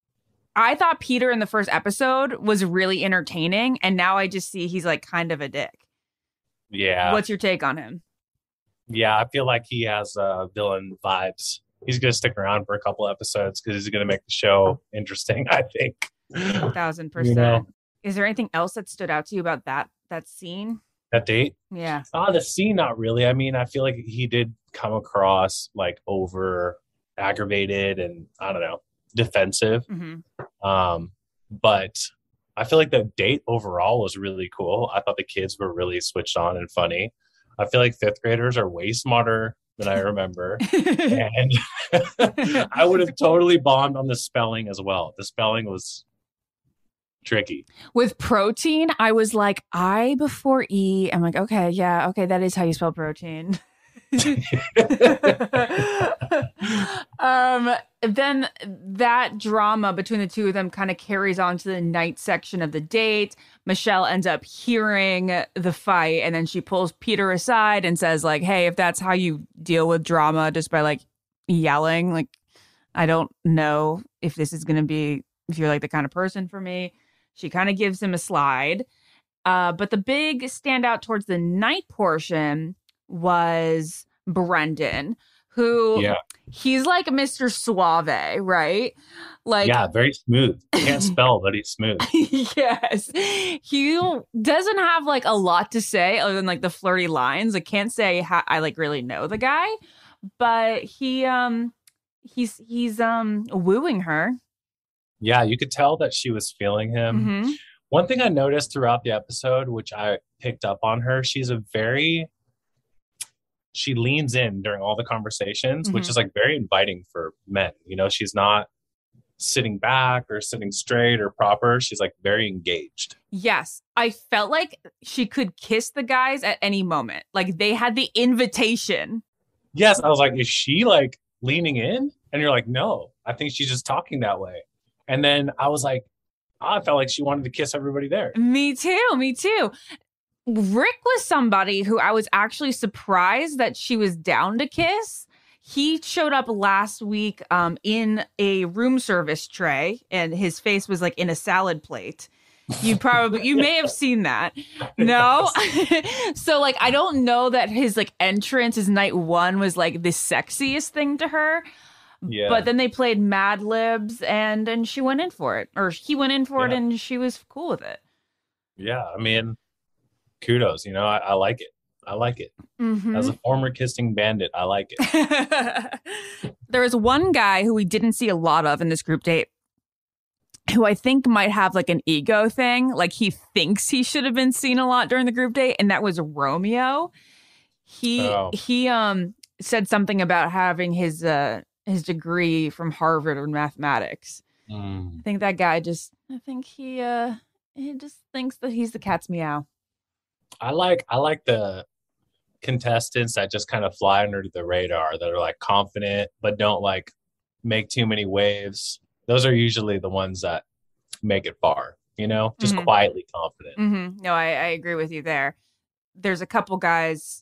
I thought Peter in the first episode was really entertaining, and now I just see he's like kind of a dick. Yeah. What's your take on him? Yeah, I feel like he has uh, villain vibes. He's going to stick around for a couple episodes because he's going to make the show interesting, I think. A thousand You percent. know, Is there anything else that stood out to you about that that scene? that date. Yeah. Ah, the scene, not really. I mean, I feel like he did come across like over aggravated and I don't know, defensive. Mm-hmm. Um, but I feel like the date overall was really cool. I thought the kids were really switched on and funny. I feel like fifth graders are way smarter than I remember. And I would have totally bombed on the spelling as well. The spelling was tricky. With protein, I was like I before E. I'm like, okay, yeah, okay, that is how you spell protein. um, then that drama between the two of them kind of carries on to the night section of the date. Michelle ends up hearing the fight, and then she pulls Peter aside and says, like, hey, if that's how you deal with drama, just by like yelling, like, I don't know if this is going to be, if you're like the kind of person for me. She kind of gives him a slide. Uh, but the big standout towards the night portion was Brendan, who Yeah. he's like Mister Suave, right? Like, Yeah, very smooth. Can't spell, but he's smooth. yes. He doesn't have like a lot to say other than like the flirty lines. I can't say how I like really know the guy, but he um he's he's um wooing her. Yeah, you could tell that she was feeling him. Mm-hmm. One thing I noticed throughout the episode, which I picked up on her, she's a very, she leans in during all the conversations, Mhm. which is like very inviting for men. You know, she's not sitting back or sitting straight or proper. She's like very engaged. Yes, I felt like she could kiss the guys at any moment. Like they had the invitation. Yes, I was like, is she like leaning in? And you're like, no, I think she's just talking that way. And then I was like, I felt like she wanted to kiss everybody there. Me too, me too. Rick was somebody who I was actually surprised that she was down to kiss. He showed up last week um, in a room service tray, and his face was like in a salad plate. You probably, you may have seen that. No? So like, I don't know that his like entrance as night one was like the sexiest thing to her. Yeah. But then they played Mad Libs, and and she went in for it, or he went in for it, Yeah. and she was cool with it. Yeah, I mean, kudos. You know, I, I like it. I like it. Mhm. As a former kissing bandit, I like it. There was one guy who we didn't see a lot of in this group date, who I think might have like an ego thing, like he thinks he should have been seen a lot during the group date, and that was Romeo. He Oh. he um said something about having his uh his degree from Harvard in mathematics. Mm. I think that guy just, I think he, uh, he just thinks that he's the cat's meow. I like I like the contestants that just kind of fly under the radar, that are like confident but don't like make too many waves. Those are usually the ones that make it far, you know, just Mhm. quietly confident. Mm-hmm. No, I, I agree with you there. There's a couple guys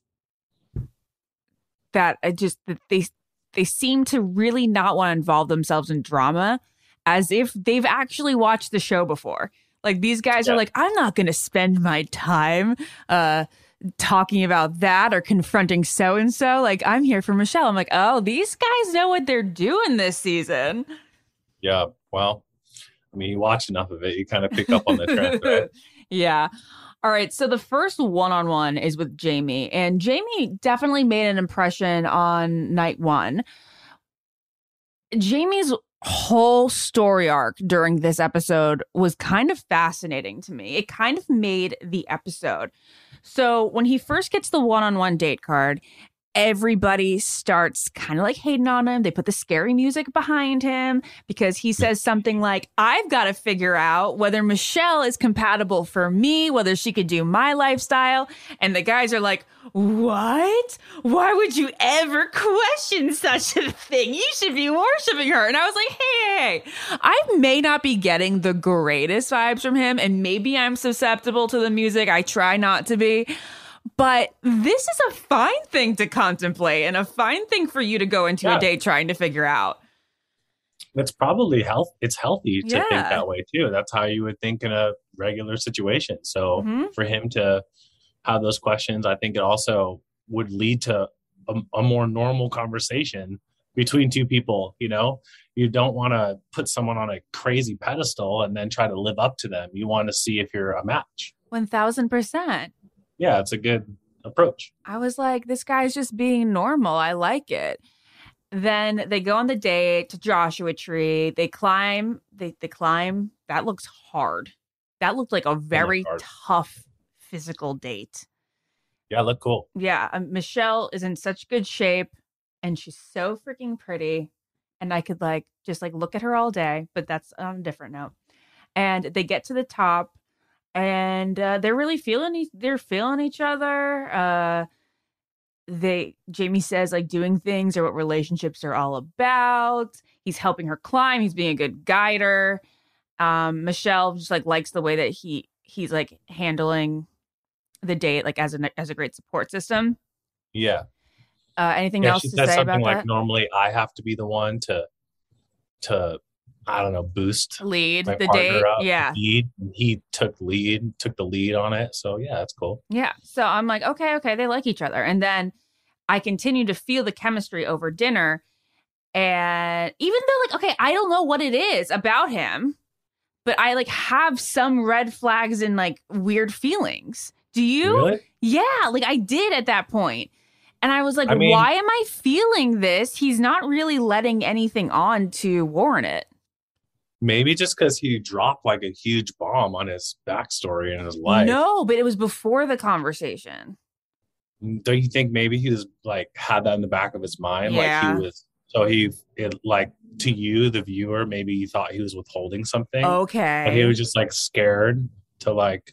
that I just, that they, they seem to really not want to involve themselves in drama, as if they've actually watched the show before. Like these guys Yeah. are like, I'm not going to spend my time uh, talking about that or confronting so-and-so. Like, I'm here for Michelle. I'm like, oh, these guys know what they're doing this season. Yeah. Well, I mean, you watch enough of it, you kind of pick up on the trend, right? Yeah. All right. So the first one-on-one is with Jamie, and Jamie definitely made an impression on night one. Jamie's whole story arc during this episode was kind of fascinating to me. It kind of made the episode. So when he first gets the one-on-one date card, everybody starts kind of like hating on him. They put the scary music behind him because he says something like, I've got to figure out whether Michelle is compatible for me, whether she could do my lifestyle. And the guys are like, what? Why would you ever question such a thing? You should be worshiping her. And I was like, hey, hey, hey, I may not be getting the greatest vibes from him, and maybe I'm susceptible to the music. I try not to be. But this is a fine thing to contemplate and a fine thing for you to go into Yeah. a date trying to figure out. It's probably health. It's healthy to Yeah. think that way too. That's how you would think in a regular situation. So Mhm. for him to have those questions, I think it also would lead to a, a more normal conversation between two people. You know, you don't want to put someone on a crazy pedestal and then try to live up to them. You want to see if you're a match. one thousand percent. Yeah, it's a good approach. I was like, this guy's just being normal. I like it. Then they go on the date to Joshua Tree. They climb. They, they climb. That looks hard. That looked like a very hard. tough physical date. Yeah, look cool. Yeah. Um, Michelle is in such good shape, and she's so freaking pretty. And I could like just like look at her all day, but that's on a different note. And they get to the top, and uh, they're really feeling e- they're feeling each other. Uh, they Jamie says like doing things are what relationships are all about. He's helping her climb. He's being a good guider. Um, Michelle just like likes the way that he he's like handling the date like as a as a great support system. Yeah. Uh, anything yeah, else she to says say something about like that? normally I have to be the one to to I don't know boost Lead my the partner date. up, Yeah. lead. He took lead, took the lead on it. So yeah, that's cool. Yeah. So I'm like, okay, okay, they like each other. And then I continue to feel the chemistry over dinner. And even though, like, okay, I don't know what it is about him, but I like have some red flags and like weird feelings. Do you? Really? Yeah. Like I did at that point. And I was like, I mean- why am I feeling this? He's not really letting anything on to warrant it. Maybe just because he dropped like a huge bomb on his backstory in his life. No, but it was before the conversation. Don't you think maybe he was like had that in the back of his mind? Yeah. Like he was, so he, it, like to you, the viewer, maybe you thought he was withholding something. Okay. But he was just like scared to like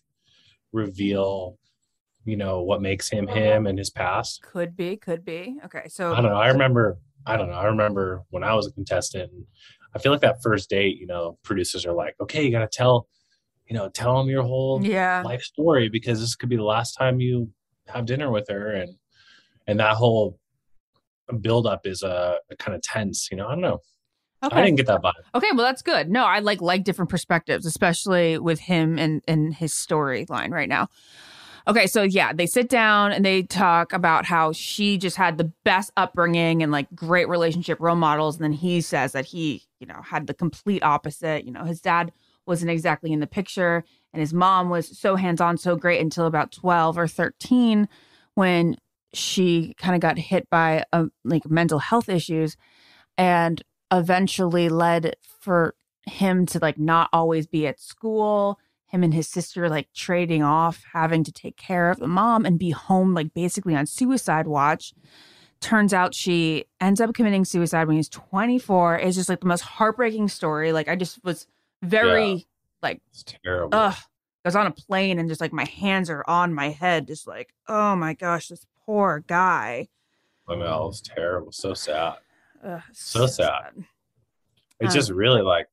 reveal, you know, what makes him him and his past. Could be, could be. Okay. So I don't know. I remember, I don't know. I remember when I was a contestant, and I feel like that first date, you know, producers are like, okay, you got to tell, you know, tell them your whole yeah. life story because this could be the last time you have dinner with her. And, and that whole buildup is uh, kind of tense, you know, I don't know. Okay. I didn't get that vibe. Okay, well that's good. No, I like like different perspectives, especially with him and and his storyline right now. Okay, so yeah, they sit down and they talk about how she just had the best upbringing and like great relationship role models, and then he says that he, you know, had the complete opposite. You know, his dad wasn't exactly in the picture, and his mom was so hands-on, so great until about twelve or thirteen when she kind of got hit by uh, like mental health issues, and eventually led for him to like not always be at school, him and his sister like trading off having to take care of the mom and be home like basically on suicide watch. Turns out she ends up committing suicide when he's twenty-four. It's just like the most heartbreaking story. Like I just was very Yeah. like It's terrible. ugh. I was on a plane and just like my hands are on my head, just like, oh my gosh, this poor guy. I mean, it was terrible. So sad. Ugh, So sad. It's just Um, really like,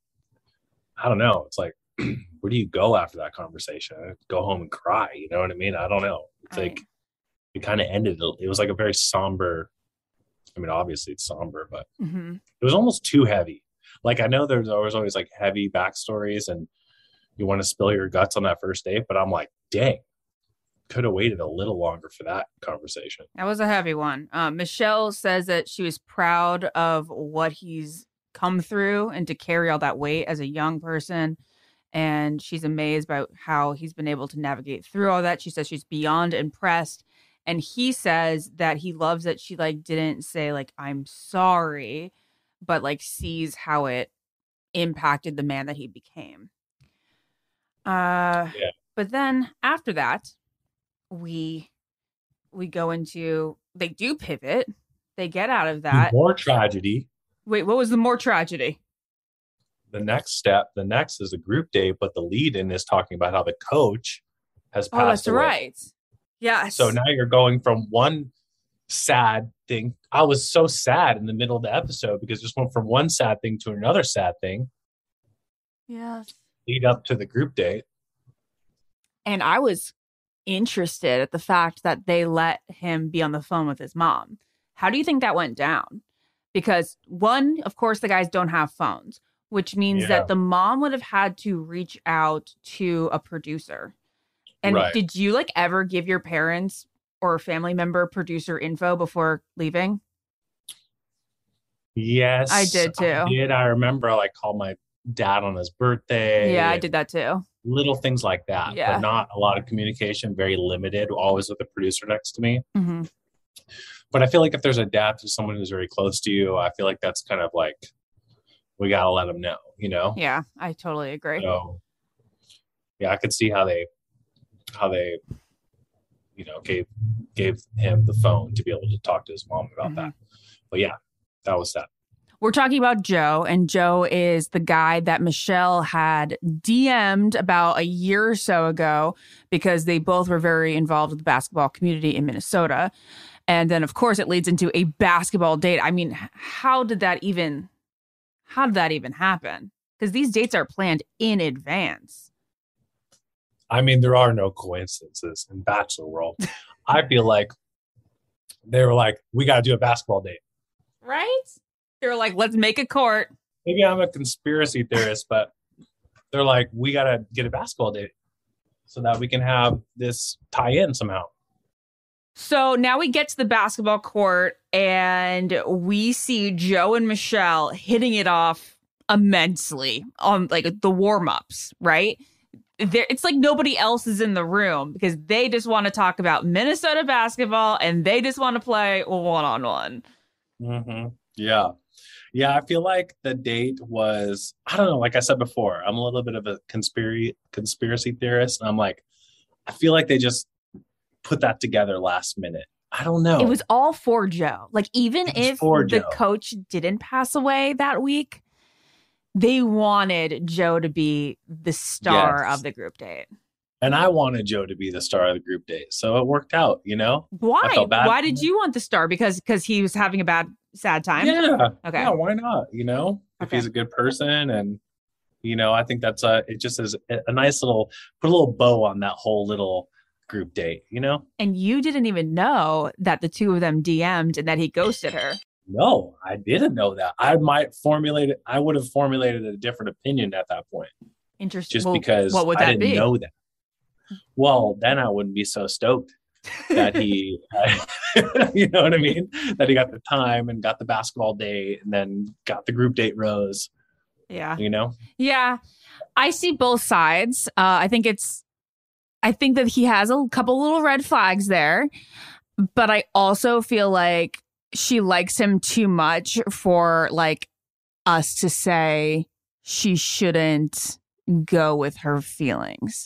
I don't know. It's like, where do you go after that conversation? Go home and cry. You know what I mean? I don't know. It's I- like, it kind of ended. It was like a very somber, I mean, obviously it's somber, but mhm. it was almost too heavy. Like, I know there's always, always like heavy backstories and you want to spill your guts on that first date, but I'm like, dang, could have waited a little longer for that conversation. That was a heavy one. Um, Michelle says that she was proud of what he's come through and to carry all that weight as a young person. And she's amazed by how he's been able to navigate through all that. She says she's beyond impressed. And he says that he loves that she like didn't say like, I'm sorry, but like sees how it impacted the man that he became. Uh, Yeah. But then after that, we we go into they do pivot. They get out of that. More tragedy. Wait, what was the more tragedy? The next step, the next is a group date, but the lead in is talking about how the coach has passed Oh, that's away. right. Yes. So now you're going from one sad thing. I was so sad in the middle of the episode because it just went from one sad thing to another sad thing. Yes. Lead up to the group date. And I was interested at the fact that they let him be on the phone with his mom. How do you think that went down? Because one, of course, the guys don't have phones, which means Yeah. that the mom would have had to reach out to a producer. And Right. did you like ever give your parents or family member producer info before leaving? Yes. I did too. I did. I remember I like called my dad on his birthday. Yeah, I and did that too. Little things like that. Yeah. But not a lot of communication, very limited, always with a producer next to me. Mm-hmm. But I feel like if there's a dad to someone who's very close to you, I feel like that's kind of like, we got to let them know, you know? Yeah, I totally agree. So, yeah, I could see how they, how they, you know, gave gave him the phone to be able to talk to his mom about Mhm. that. But yeah, that was that. We're talking about Joe, and Joe is the guy that Michelle had D M'd about a year or so ago because they both were very involved with the basketball community in Minnesota. And then, of course, it leads into a basketball date. I mean, how did that even, how did that even happen? Because these dates are planned in advance. I mean, there are no coincidences in Bachelor world. I feel like they were like, we got to do a basketball date. Right? They were like, let's make a court. Maybe I'm a conspiracy theorist, but they're like, we got to get a basketball date so that we can have this tie in somehow. So now we get to the basketball court and we see Joe and Michelle hitting it off immensely on like the warm-ups, right? There, it's like nobody else is in the room because they just want to talk about Minnesota basketball and they just want to play one-on-one. Mm-hmm. Yeah. Yeah, I feel like the date was, I don't know, like I said before, I'm a little bit of a conspiracy conspiracy theorist. And I'm like, I feel like they just put that together last minute. I don't know. It was all for Joe. Like, even if the Joe. coach didn't pass away that week, they wanted Joe to be the star Yes. of the group date. And I wanted Joe to be the star of the group date. So it worked out, you know? I Why? felt bad. Why did you want the star? Because because he was having a bad, sad time? Yeah. Okay. Yeah, why not? You know, if Okay. he's a good person, and you know, I think that's a. It just is a, a nice little put a little bow on that whole little group date. You know? And you didn't even know that the two of them D M'd and that he ghosted her. No, I didn't know that. I might formulate it. I would have formulated a different opinion at that point, Interesting. just Well, because what would I that didn't be? know that. Well, then I wouldn't be so stoked that he, you know what I mean? That he got the time and got the basketball date and then got the group date rose. Yeah. You know? Yeah. I see both sides. Uh, I think it's, I think that he has a couple little red flags there, but I also feel like she likes him too much for like us to say she shouldn't go with her feelings.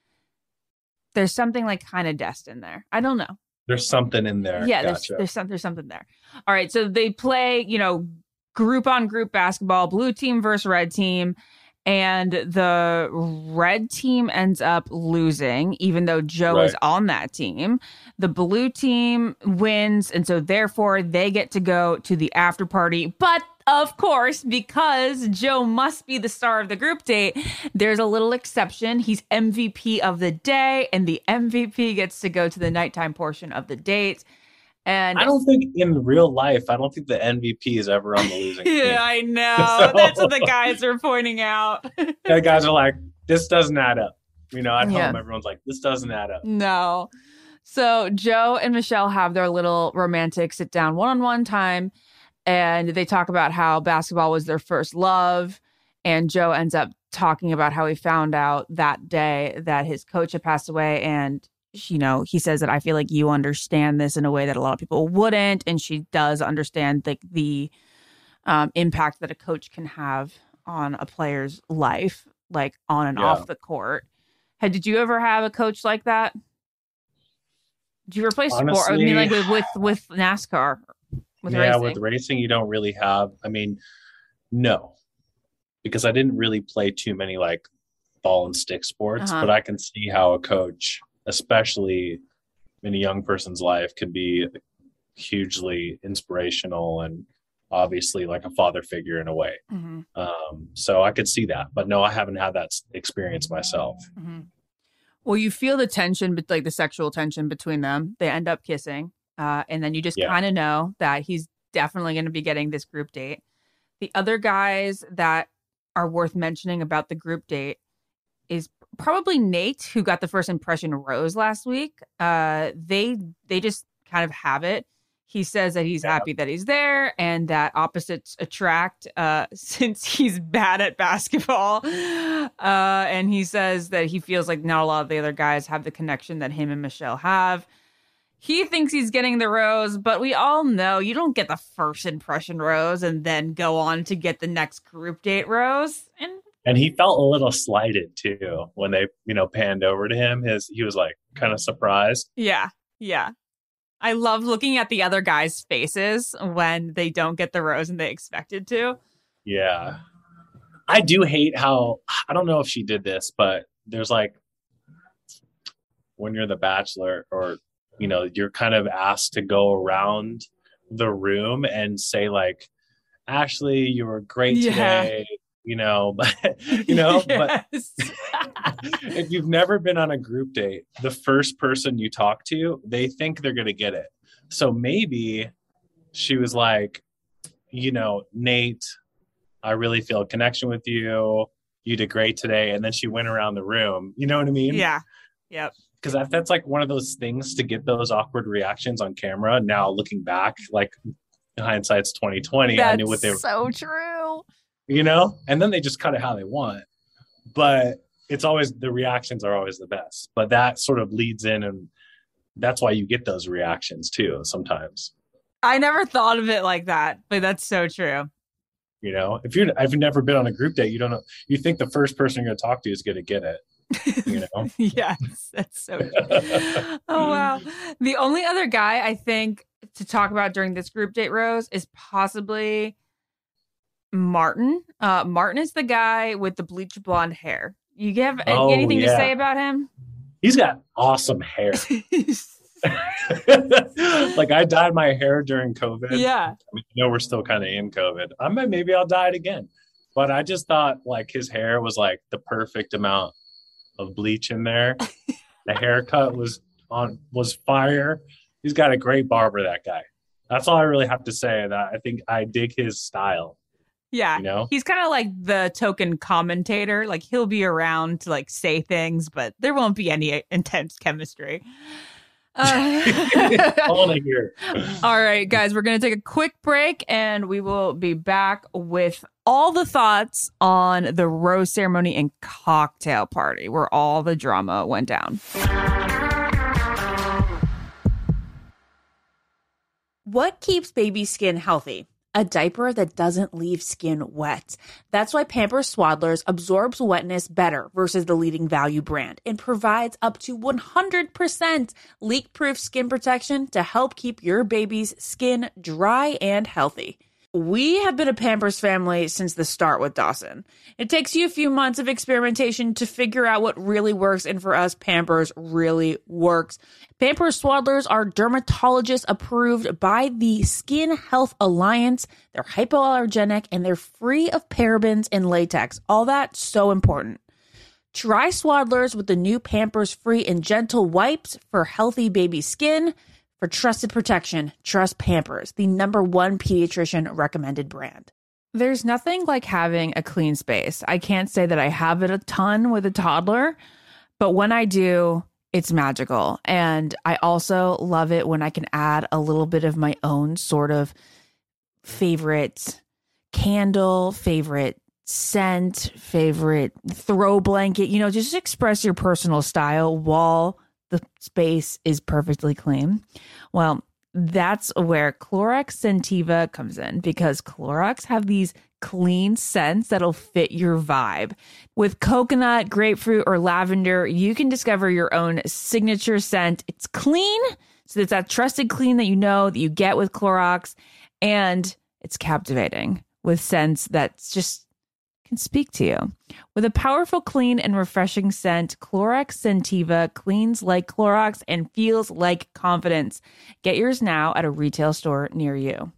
There's something like kind of destined there. I don't know. There's something in there. Yeah, Gotcha. there's there's some, there's something there. All right, so they play, you know, group on group basketball, blue team versus red team, and the red team ends up losing, even though Joe is Right. on that team. The blue team wins, and so therefore they get to go to the after party. But of course, because Joe must be the star of the group date, there's a little exception. He's M V P of the day, and the M V P gets to go to the nighttime portion of the date. And I don't think in real life, I don't think the M V P is ever on the losing team. yeah, I know. So- That's what the guys are pointing out. The guys are like, this doesn't add up. You know, at Yeah. home, everyone's like, this doesn't add up. No. So Joe and Michelle have their little romantic sit down one-on-one time, and they talk about how basketball was their first love. And Joe ends up talking about how he found out that day that his coach had passed away. And, you know, he says that I feel like you understand this in a way that a lot of people wouldn't. And she does understand the, the um, impact that a coach can have on a player's life, like on and Yeah. off the court. Had, did you ever have a coach like that? Did you ever play sport? I mean, Honestly- like with, with, with NASCAR, with yeah, racing? with racing, you don't really have, I mean, no, because I didn't really play too many like ball and stick sports, Uh-huh. but I can see how a coach, especially in a young person's life, could be hugely inspirational and obviously like a father figure in a way. Mhm, Um, so I could see that, but no, I haven't had that s- experience myself. mhm. Well, you feel the tension, but like the sexual tension between them. They end up kissing, uh, and then you just Yeah. kind of know that he's definitely going to be getting this group date. The other guys that are worth mentioning about the group date is probably Nate, who got the first impression rose last week. Uh, they they just kind of have it. He says that he's Yeah. happy that he's there and that opposites attract uh, since he's bad at basketball. Uh, and he says that he feels like not a lot of the other guys have the connection that him and Michelle have. He thinks he's getting the rose, but we all know you don't get the first impression rose and then go on to get the next group date rose. And And he felt a little slighted too when they, you know, panned over to him. His he was like kind of surprised. yeah, yeah. I love looking at the other guys' faces when they don't get the rose and they expected to. Yeah. I do hate how, I don't know if she did this, but there's like when you're the bachelor or you know, you're kind of asked to go around the room and say like, Ashley, you were great Yeah. today, you know, but, you know, Yes. but if you've never been on a group date, the first person you talk to, they think they're going to get it. So maybe she was like, you know, Nate, I really feel a connection with you. You did great today. And then she went around the room. You know what I mean? Yeah. Yep. Because that, that's like one of those things to get those awkward reactions on camera. Now looking back, like hindsight's twenty twenty. That's I knew what they were, so true. you know, and then they just cut it how they want. But it's always, the reactions are always the best. But that sort of leads in, and that's why you get those reactions too sometimes. I never thought of it like that, but that's so true. You know, if you're, if you've never been on a group date, you don't know, you think the first person you're going to talk to is going to get it, you know? Yes, that's so true. Oh, wow. The only other guy I think to talk about during this group date, Rose, is possibly Martin. Uh, Martin is the guy with the bleach blonde hair. You have Oh, anything to yeah. say about him? He's got awesome hair. Like I dyed my hair during COVID. Yeah. I mean, you know, we're still kind of in COVID. I might, maybe I'll dye it again. But I just thought like his hair was like the perfect amount of bleach in there. The haircut was on was fire. He's got a great barber, that guy. That's all I really have to say. That I think I dig his style. Yeah. You know? He's kind of like the token commentator. Like he'll be around to like say things, but there won't be any intense chemistry. Uh, All I hear. All right, guys, we're going to take a quick break and we will be back with all the thoughts on the rose ceremony and cocktail party where all the drama went down. What keeps baby skin healthy? A diaper that doesn't leave skin wet. That's why Pampers Swaddlers absorbs wetness better versus the leading value brand and provides up to one hundred percent leak-proof skin protection to help keep your baby's skin dry and healthy. We have been a Pampers family since the start with Dawson. It takes you a few months of experimentation to figure out what really works, and for us, Pampers really works. Pampers Swaddlers are dermatologist approved by the Skin Health Alliance. They're hypoallergenic and they're free of parabens and latex. All that so important. Try Swaddlers with the new Pampers Free and Gentle wipes for healthy baby skin. For trusted protection, trust Pampers, the number one pediatrician recommended brand. There's nothing like having a clean space. I can't say that I have it a ton with a toddler, but when I do, it's magical. And I also love it when I can add a little bit of my own sort of favorite candle, favorite scent, favorite throw blanket, you know, just express your personal style while the space is perfectly clean. Well, that's where Clorox Scentiva comes in, because Clorox have these clean scents that'll fit your vibe. With coconut, grapefruit, or lavender, you can discover your own signature scent. It's clean, so it's that trusted clean that you know that you get with Clorox, and it's captivating with scents that's just can speak to you. With a powerful, clean, and refreshing scent, Clorox Scentiva cleans like Clorox and feels like confidence. Get yours now at a retail store near you.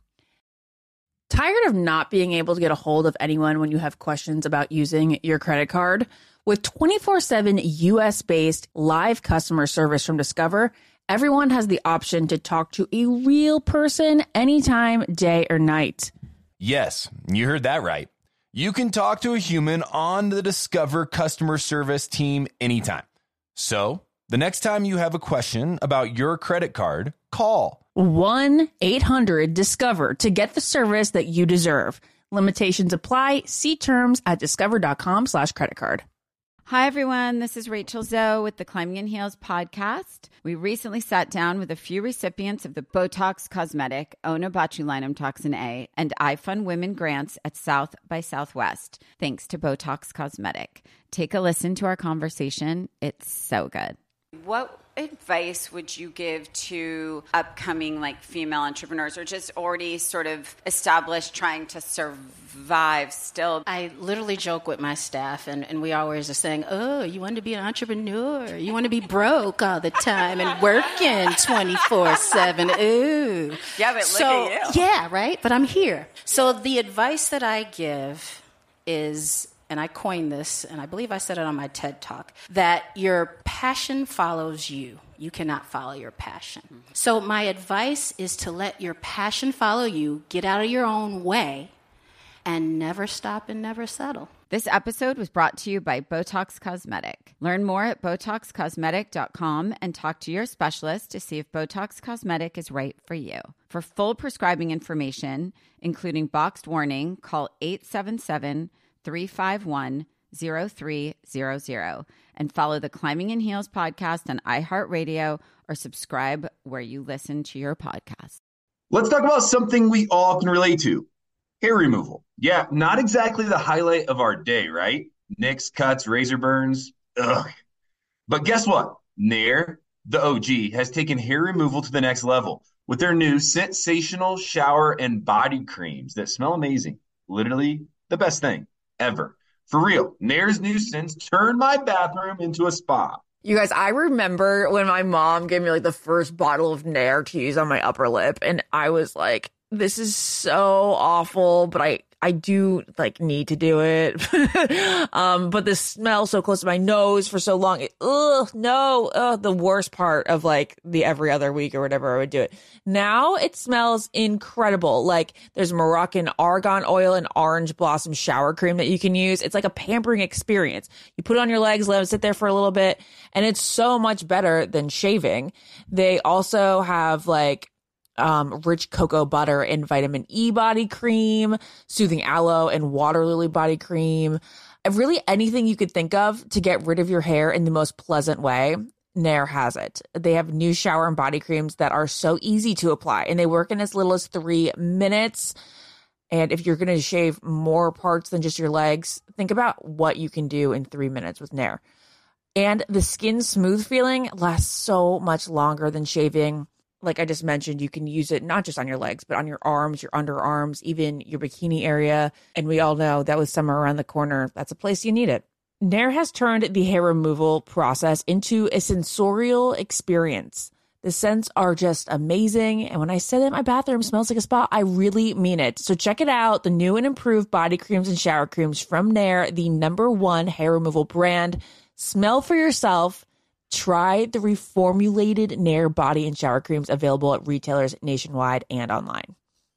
Tired of not being able to get a hold of anyone when you have questions about using your credit card? With twenty-four seven U S-based live customer service from Discover, everyone has the option to talk to a real person anytime, day or night. Yes, you heard that right. You can talk to a human on the Discover customer service team anytime. So, the next time you have a question about your credit card, call one eight hundred discover to get the service that you deserve. Limitations apply. See terms at discover.com slash credit card. Hi, everyone. This is Rachel Zoe with the Climbing in Heels podcast. We recently sat down with a few recipients of the Botox Cosmetic, Onabotulinum Toxin A, and iFund Women grants at South by Southwest, thanks to Botox Cosmetic. Take a listen to our conversation. It's so good. What advice would you give to upcoming like female entrepreneurs or just already sort of established trying to survive still? I literally joke with my staff, and, and we always are saying, oh, you want to be an entrepreneur? You want to be broke all the time and working twenty-four seven? Ooh. Yeah, but so, look at you. Yeah, right? But I'm here. So the advice that I give is, and I coined this, and I believe I said it on my TED Talk, that your passion follows you. You cannot follow your passion. Mm-hmm. So my advice is to let your passion follow you, get out of your own way, and never stop and never settle. This episode was brought to you by Botox Cosmetic. Learn more at Botox Cosmetic dot com and talk to your specialist to see if Botox Cosmetic is right for you. For full prescribing information, including boxed warning, call eight seven seven, three five one, zero three zero zero and follow the Climbing in Heels podcast on iHeartRadio or subscribe where you listen to your podcast. Let's talk about something we all can relate to. Hair removal. Yeah, not exactly the highlight of our day, right? Nicks, cuts, razor burns. Ugh. But guess what? Nair, the O G, has taken hair removal to the next level with their new sensational shower and body creams that smell amazing. Literally the best thing ever. For real, Nair's new scents turned my bathroom into a spa. You guys, I remember when my mom gave me like the first bottle of Nair to use on my upper lip, and I was like, this is so awful, but I, I do like need to do it. um, but the smell so close to my nose for so long, it, ugh, no, ugh, the worst part of like the every other week or whatever I would do it. Now it smells incredible. Like there's Moroccan argan oil and orange blossom shower cream that you can use. It's like a pampering experience. You put it on your legs, let them sit there for a little bit, and it's so much better than shaving. They also have like Um, rich cocoa butter and vitamin E body cream, soothing aloe and water lily body cream. Really anything you could think of to get rid of your hair in the most pleasant way, Nair has it. They have new shower and body creams that are so easy to apply, and they work in as little as three minutes. And if you're going to shave more parts than just your legs, think about what you can do in three minutes with Nair. And the skin smooth feeling lasts so much longer than shaving. Like I just mentioned, you can use it not just on your legs, but on your arms, your underarms, even your bikini area. And we all know that with summer around the corner, that's a place you need it. Nair has turned the hair removal process into a sensorial experience. The scents are just amazing. And when I say that my bathroom smells like a spa, I really mean it. So check it out. The new and improved body creams and shower creams from Nair, the number one hair removal brand. Smell for yourself. Try the reformulated Nair body and shower creams available at retailers nationwide and online.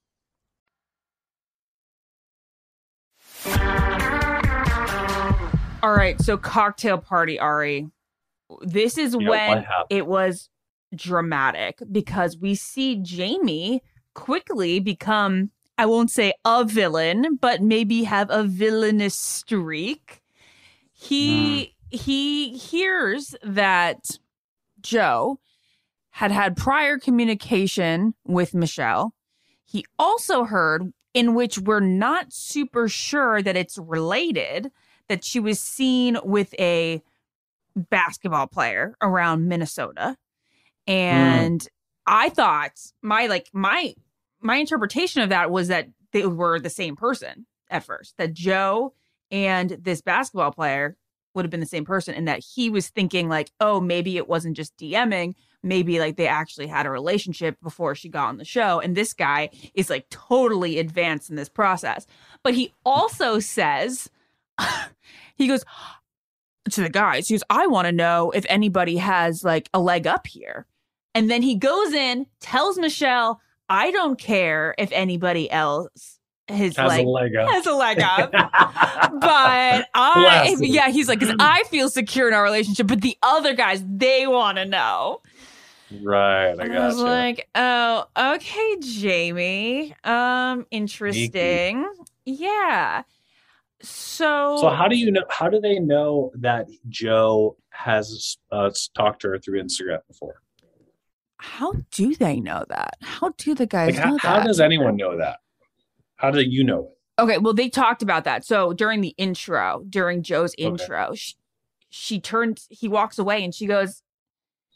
All right, so cocktail party, Ari. This is You know, when it was dramatic because we see Jamie quickly become, I won't say a villain, but maybe have a villainous streak. He... Mm. He hears that Joe had had prior communication with Michelle. He also heard, in which we're not super sure that it's related, that she was seen with a basketball player around Minnesota. And mm. I thought my like my my interpretation of that was that they were the same person at first, that Joe and this basketball player would have been the same person, and that he was thinking like, oh, maybe it wasn't just DMing, maybe like they actually had a relationship before she got on the show. And this guy is like totally advanced in this process. But he also says, he goes to the guys, he goes, I want to know if anybody has like a leg up here. And then he goes in, tells Michelle, I don't care if anybody else his has leg, a leg up. has a leg up. But I, yeah, he's like, because I feel secure in our relationship, but the other guys, they want to know. Right, I and got I was like, oh, okay, Jamie. Um, interesting. Sneaky. Yeah. So, so how do you know? How do they know that Joe has uh, talked to her through Instagram before? How do they know that? How do the guys like, know how, that? How does anyone know that? How do you know it? Okay, well, they talked about that. So during the intro, during Joe's intro, okay. she, she turns, he walks away and she goes,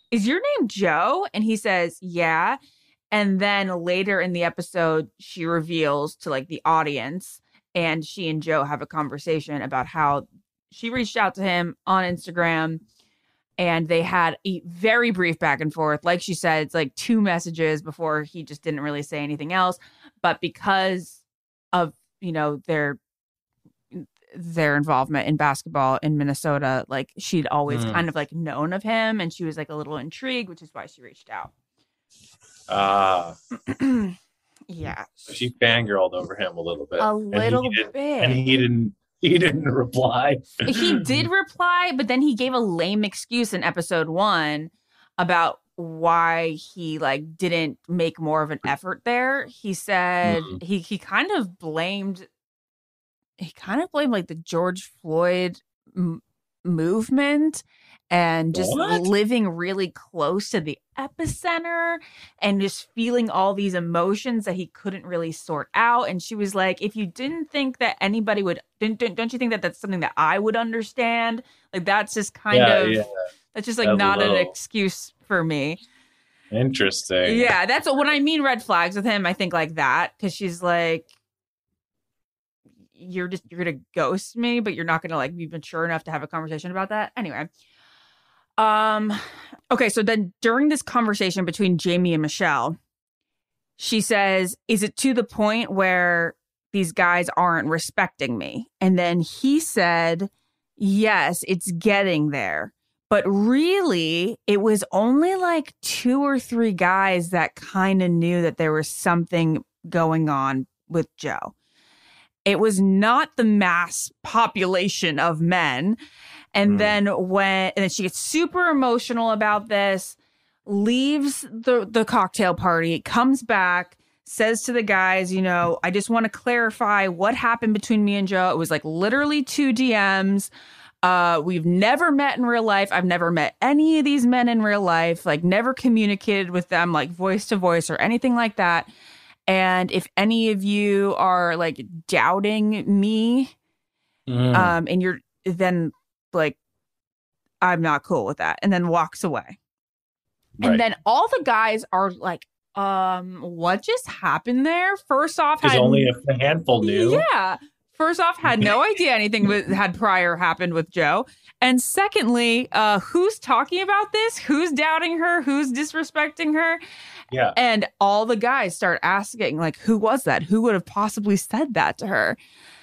is your name Joe? And he says, yeah. And then later in the episode, she reveals to like the audience, and she and Joe have a conversation about how she reached out to him on Instagram, and they had a very brief back and forth. Like she said, it's like two messages before he just didn't really say anything else. But because of, you know, their their involvement in basketball in Minnesota, like she'd always mm. kind of like known of him, and she was like a little intrigued, which is why she reached out. Ah. Uh, yeah. She fangirled over him a little bit. A little and bit. And he didn't he didn't reply. He did reply, but then he gave a lame excuse in episode one about why he like didn't make more of an effort there. He said mm. he he kind of blamed he kind of blamed like the George Floyd m- movement and just what? living really close to the epicenter and just feeling all these emotions that he couldn't really sort out. And she was like, if you didn't think that anybody would, didn't, don't you think that that's something that I would understand? Like, that's just kind yeah, of, yeah. that's just like Hello. not an excuse for me. Interesting. Yeah, that's what I mean. Red flags with him, I think like that, because she's like, you're just, you're going to ghost me, but you're not going to like be mature enough to have a conversation about that. Anyway. Um, okay. So then during this conversation between Jamie and Michelle, she says, is it to the point where these guys aren't respecting me? And then he said, yes, it's getting there. But really, it was only like two or three guys that kind of knew that there was something going on with Joe. It was not the mass population of men. And mm. then when and then she gets super emotional about this, leaves the, the cocktail party, comes back, says to the guys, you know, I just want to clarify what happened between me and Joe. It was like literally two D Ms. Uh, we've never met in real life. I've never met any of these men in real life, like never communicated with them like voice to voice or anything like that. And if any of you are like doubting me, mm. um, and you're then like, I'm not cool with that, and then walks away. Right. And then all the guys are like, um, what just happened there? First off, had only a handful knew. Yeah. First off, had no idea anything was, had prior happened with Joe. And secondly, uh, who's talking about this? Who's doubting her? Who's disrespecting her? Yeah. And all the guys start asking, like, who was that? Who would have possibly said that to her?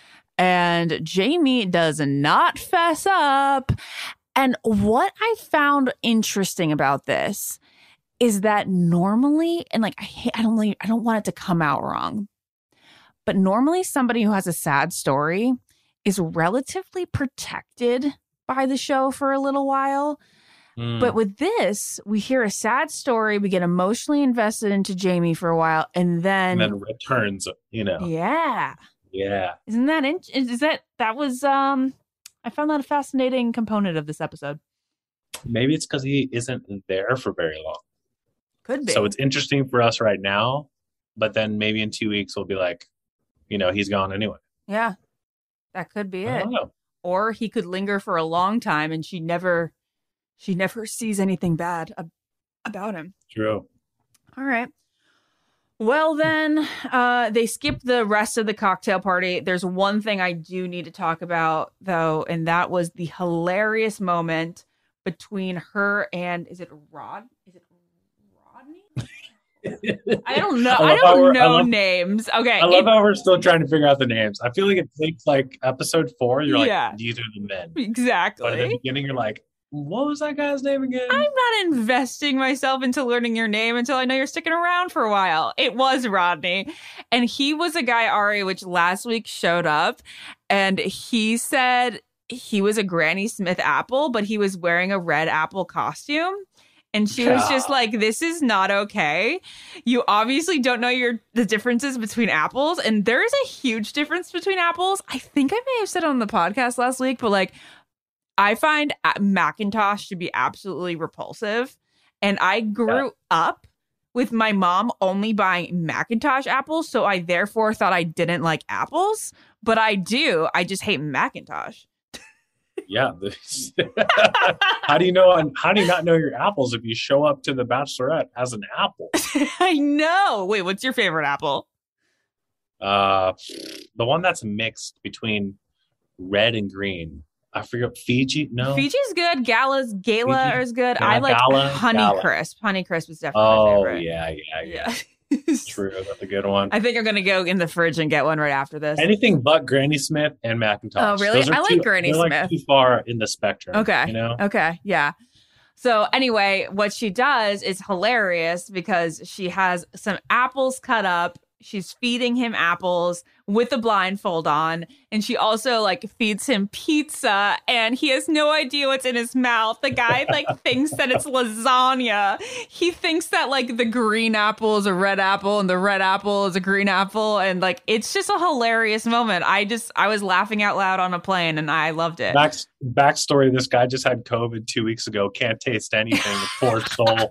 And Jamie does not fess up. And what I found interesting about this is that normally, and like, I hate, I don't really, I don't want it to come out wrong, but normally somebody who has a sad story is relatively protected by the show for a little while. Mm. But with this, we hear a sad story, we get emotionally invested into Jamie for a while, and then and then returns, you know. Yeah. Yeah. Isn't that in- is that that was um I found that a fascinating component of this episode. Maybe it's because he isn't there for very long. Could be. So it's interesting for us right now, but then maybe in two weeks we'll be like, you know, he's gone anyway. Yeah. That could be I it. don't know. Or he could linger for a long time and she never she never sees anything bad ab- about him. True. All right. Well, then uh, they skip the rest of the cocktail party. There's one thing I do need to talk about, though, and that was the hilarious moment between her and, is it Rod? Is it Rodney? I don't know. I, I don't know I love, names. Okay. I love it, how we're still trying to figure out the names. I feel like it takes like episode four. You're yeah, like, these are the men. Exactly. But at the beginning, you're like, what was that guy's name again? I'm not investing myself into learning your name until I know you're sticking around for a while. It was Rodney. And he was a guy, Ari, which last week showed up. And he said he was a Granny Smith apple, but he was wearing a red apple costume. And she was just like, this is not okay. You obviously don't know your the differences between apples. And there is a huge difference between apples. I think I may have said it on the podcast last week, but like, I find Macintosh to be absolutely repulsive. And I grew yeah. up with my mom only buying Macintosh apples. So I therefore thought I didn't like apples. But I do. I just hate Macintosh. Yeah. How do you know? How do you not know your apples if you show up to the Bachelorette as an apple? I know. Wait, what's your favorite apple? Uh, the one that's mixed between red and green. I forget. Fiji? No. Fiji's good. Gala's Gala Fiji? is good. Yeah, I like Gala, Honey Gala. Crisp. Honey Crisp is definitely Oh, my favorite. yeah, yeah, yeah. Yeah. True. That's a good one. I think I'm going to go in the fridge and get one right after this. Anything but Granny Smith and Macintosh. Oh, really? Those are I like too, Granny they're Smith. Like too far in the spectrum. Okay. You know? Okay. Yeah. So anyway, what she does is hilarious because she has some apples cut up. She's feeding him apples with a blindfold on. And she also like feeds him pizza and he has no idea what's in his mouth. The guy like thinks that it's lasagna. He thinks that like the green apple is a red apple and the red apple is a green apple. And like, it's just a hilarious moment. I just, I was laughing out loud on a plane and I loved it. Back, backstory, this guy just had COVID two weeks ago. Can't taste anything. The poor soul.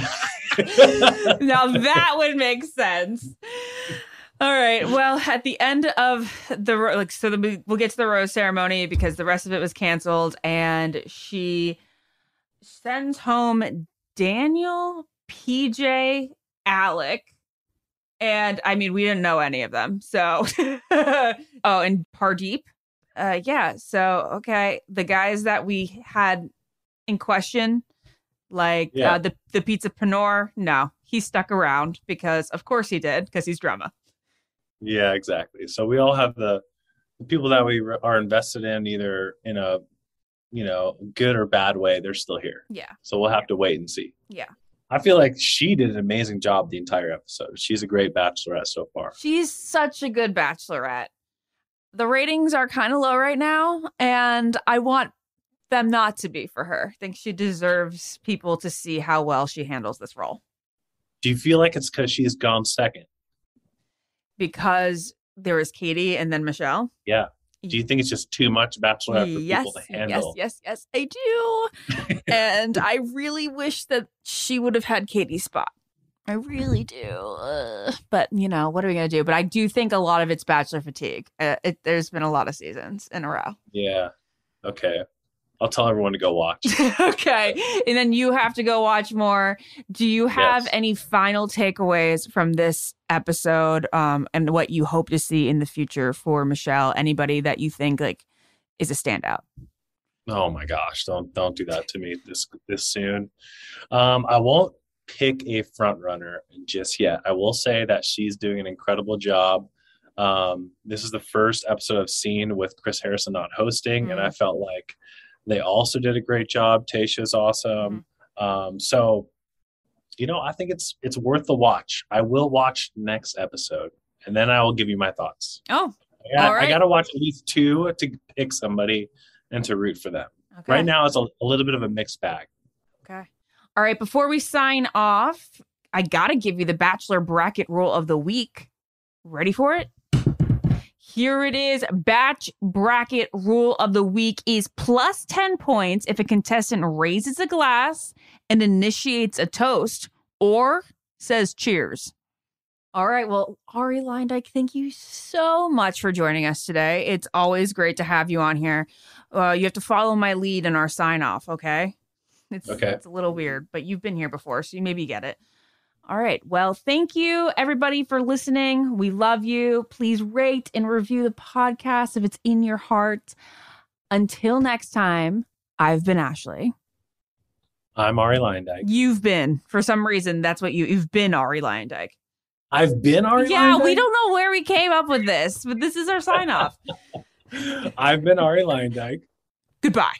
Now that would make sense. All right. Well, at the end of the like, so the, we'll get to the rose ceremony because the rest of it was canceled, and she sends home Daniel, P J, Alec, and I mean we didn't know any of them. So, oh, and Pardeep. Uh, yeah. So okay, the guys that we had in question. Like Yeah. uh, the the pizzapreneur, no, he stuck around because, of course, he did because he's drama. Yeah, exactly. So we all have the, the people that we are invested in, either in a, you know, good or bad way. They're still here. Yeah, So we'll have to wait and see. yeah. I feel like she did an amazing job the entire episode. She's a great Bachelorette so far. She's such a good Bachelorette. The ratings are kind of low right now, and I want them not to be for her. I think she deserves people to see how well she handles this role Do you feel like it's because she's gone second? because there is Katie and then Michelle. Yeah. Do you think it's just too much Bachelorette for Yes, people to handle? yes, yes, yes, I do. And I really wish that she would have had Katie's spot. I really do. Ugh. But, you know, what are we going to do? But I do think a lot of it's Bachelor fatigue. Uh, it, there's been a lot of seasons in a row. Yeah. Okay. I'll tell everyone to go watch. Okay. And then you have to go watch more. Do you have Yes. any final takeaways from this episode um, and what you hope to see in the future for Michelle? Anybody that you think like is a standout? Oh my gosh, don't don't do that to me this this soon. Um, I won't pick a front runner just yet. I will say that she's doing an incredible job. Um, this is the first episode I've seen with Chris Harrison not hosting, Mm. and I felt like they also did a great job. Tasha's awesome. Um, so, you know, I think it's it's worth the watch. I will watch next episode, and then I will give you my thoughts. Oh, I got, All right. I got to watch at least two to pick somebody and to root for them. okay. Right now, it's a, a little bit of a mixed bag. Okay. All right. Before we sign off, I got to give you the Bachelor bracket rule of the week. Ready for it? Here it is. Batch bracket rule of the week is plus ten points if a contestant raises a glass and initiates a toast or says cheers. All right. Well, Ari Leindike, thank you so much for joining us today. It's always great to have you on here. Uh, you have to follow my lead in our sign off, okay? It's, Okay. it's a little weird, but you've been here before, so you maybe get it. All right. Well, thank you, everybody, for listening. We love you. Please rate and review the podcast if it's in your heart. Until next time, I've been Ashley. I'm Ari Leindike. You've been, for some reason, that's what you, you've been Ari Leindike. I've been Ari Yeah, Leindike? we don't know where we came up with this, but this is our sign off. I've been Ari Leindike. Goodbye.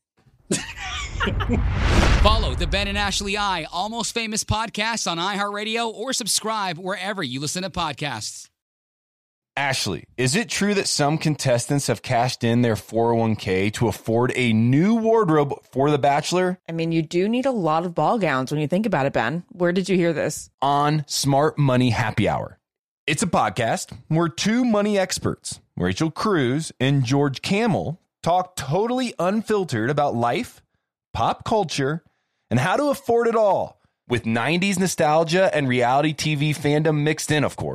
Follow the Ben and Ashley I Almost Famous podcast on iHeartRadio or subscribe wherever you listen to podcasts. Ashley, is it true that some contestants have cashed in their four oh one k to afford a new wardrobe for The Bachelor? I mean, you do need a lot of ball gowns when you think about it, Ben. Where did you hear this? On Smart Money Happy Hour. It's a podcast where two money experts, Rachel Cruz and George Camel, talk totally unfiltered about life, pop culture, and how to afford it all, with nineties nostalgia and reality T V fandom mixed in, of course.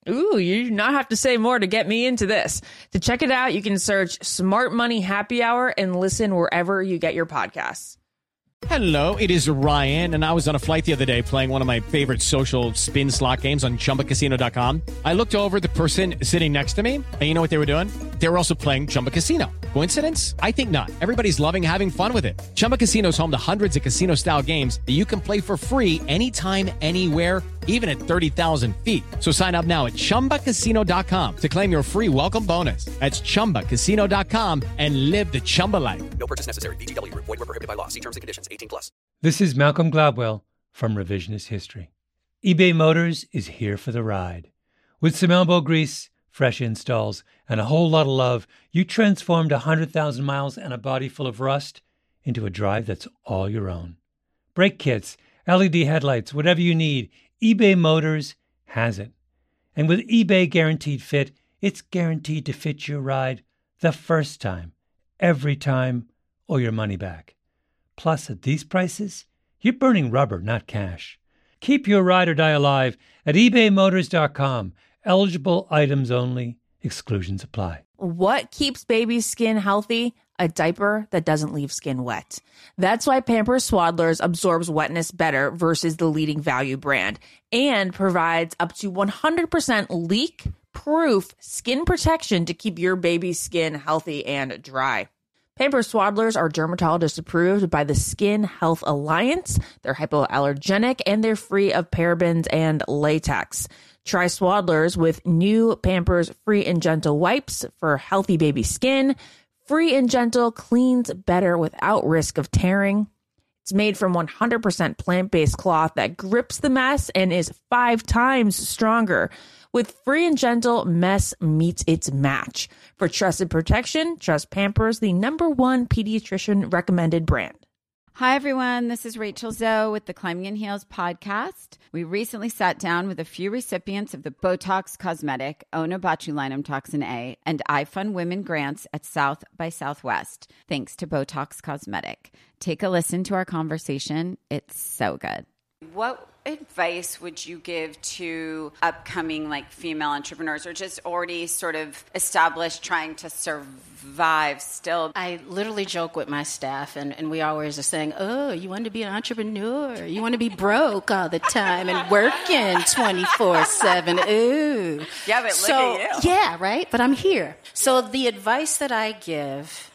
Ooh, you do not have to say more to get me into this. To check it out, you can search Smart Money Happy Hour and listen wherever you get your podcasts. Hello, it is Ryan, and I was on a flight the other day playing one of my favorite social spin slot games on Chumba Casino dot com. I looked over at the person sitting next to me, and you know what they were doing? They were also playing Chumba Casino. Coincidence? I think not. Everybody's loving having fun with it. Chumba Casino is home to hundreds of casino-style games that you can play for free anytime, anywhere, even at thirty thousand feet. So sign up now at Chumba Casino dot com to claim your free welcome bonus. That's Chumba Casino dot com and live the Chumba life. No purchase necessary. V G W. Void where prohibited by law. See terms and conditions. eighteen plus. This is Malcolm Gladwell from Revisionist History. eBay Motors is here for the ride. With some elbow grease, fresh installs, and a whole lot of love, you transformed one hundred thousand miles and a body full of rust into a drive that's all your own. Brake kits, L E D headlights, whatever you need, eBay Motors has it. And with eBay Guaranteed Fit, it's guaranteed to fit your ride the first time, every time, or your money back. Plus, at these prices, you're burning rubber, not cash. Keep your ride or die alive at ebay motors dot com. Eligible items only. Exclusions apply. What keeps baby's skin healthy? A diaper that doesn't leave skin wet. That's why Pampers Swaddlers absorbs wetness better versus the leading value brand and provides up to one hundred percent leak-proof skin protection to keep your baby's skin healthy and dry. Pampers Swaddlers are dermatologist approved by the Skin Health Alliance. They're hypoallergenic and they're free of parabens and latex. Try Swaddlers with new Pampers Free and Gentle wipes for healthy baby skin. Free and Gentle cleans better without risk of tearing. It's made from one hundred percent plant-based cloth that grips the mess and is five times stronger. With Free and Gentle, mess meets its match. For trusted protection, trust Pampers, the number one pediatrician recommended brand. Hi, everyone. This is Rachel Zoe with the Climbing in Heels podcast. We recently sat down with a few recipients of the Botox Cosmetic, Onabotulinum Toxin A, and iFund Women grants at South by Southwest, thanks to Botox Cosmetic. Take a listen to our conversation. It's so good. What advice would you give to upcoming like female entrepreneurs or just already sort of established trying to survive still? I literally joke with my staff, and, and we always are saying, oh, you want to be an entrepreneur. You want to be broke all the time and working twenty-four seven. Ooh. Yeah, but look so, at you. Yeah, right? But I'm here. So the advice that I give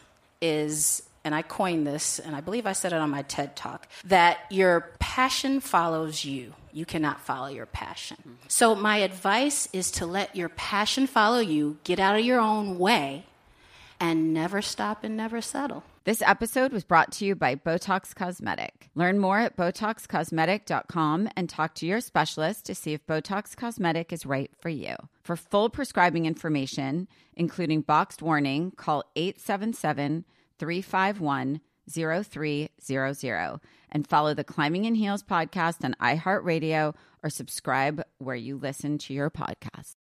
is, and I coined this, and I believe I said it on my TED Talk, that your passion follows you. You cannot follow your passion. Mm-hmm. So my advice is to let your passion follow you, get out of your own way, and never stop and never settle. This episode was brought to you by Botox Cosmetic. Learn more at botox cosmetic dot com and talk to your specialist to see if Botox Cosmetic is right for you. For full prescribing information, including boxed warning, call eight seven seven, three five one, zero three zero zero and follow the Climbing in Heels podcast on iHeartRadio or subscribe where you listen to your podcast.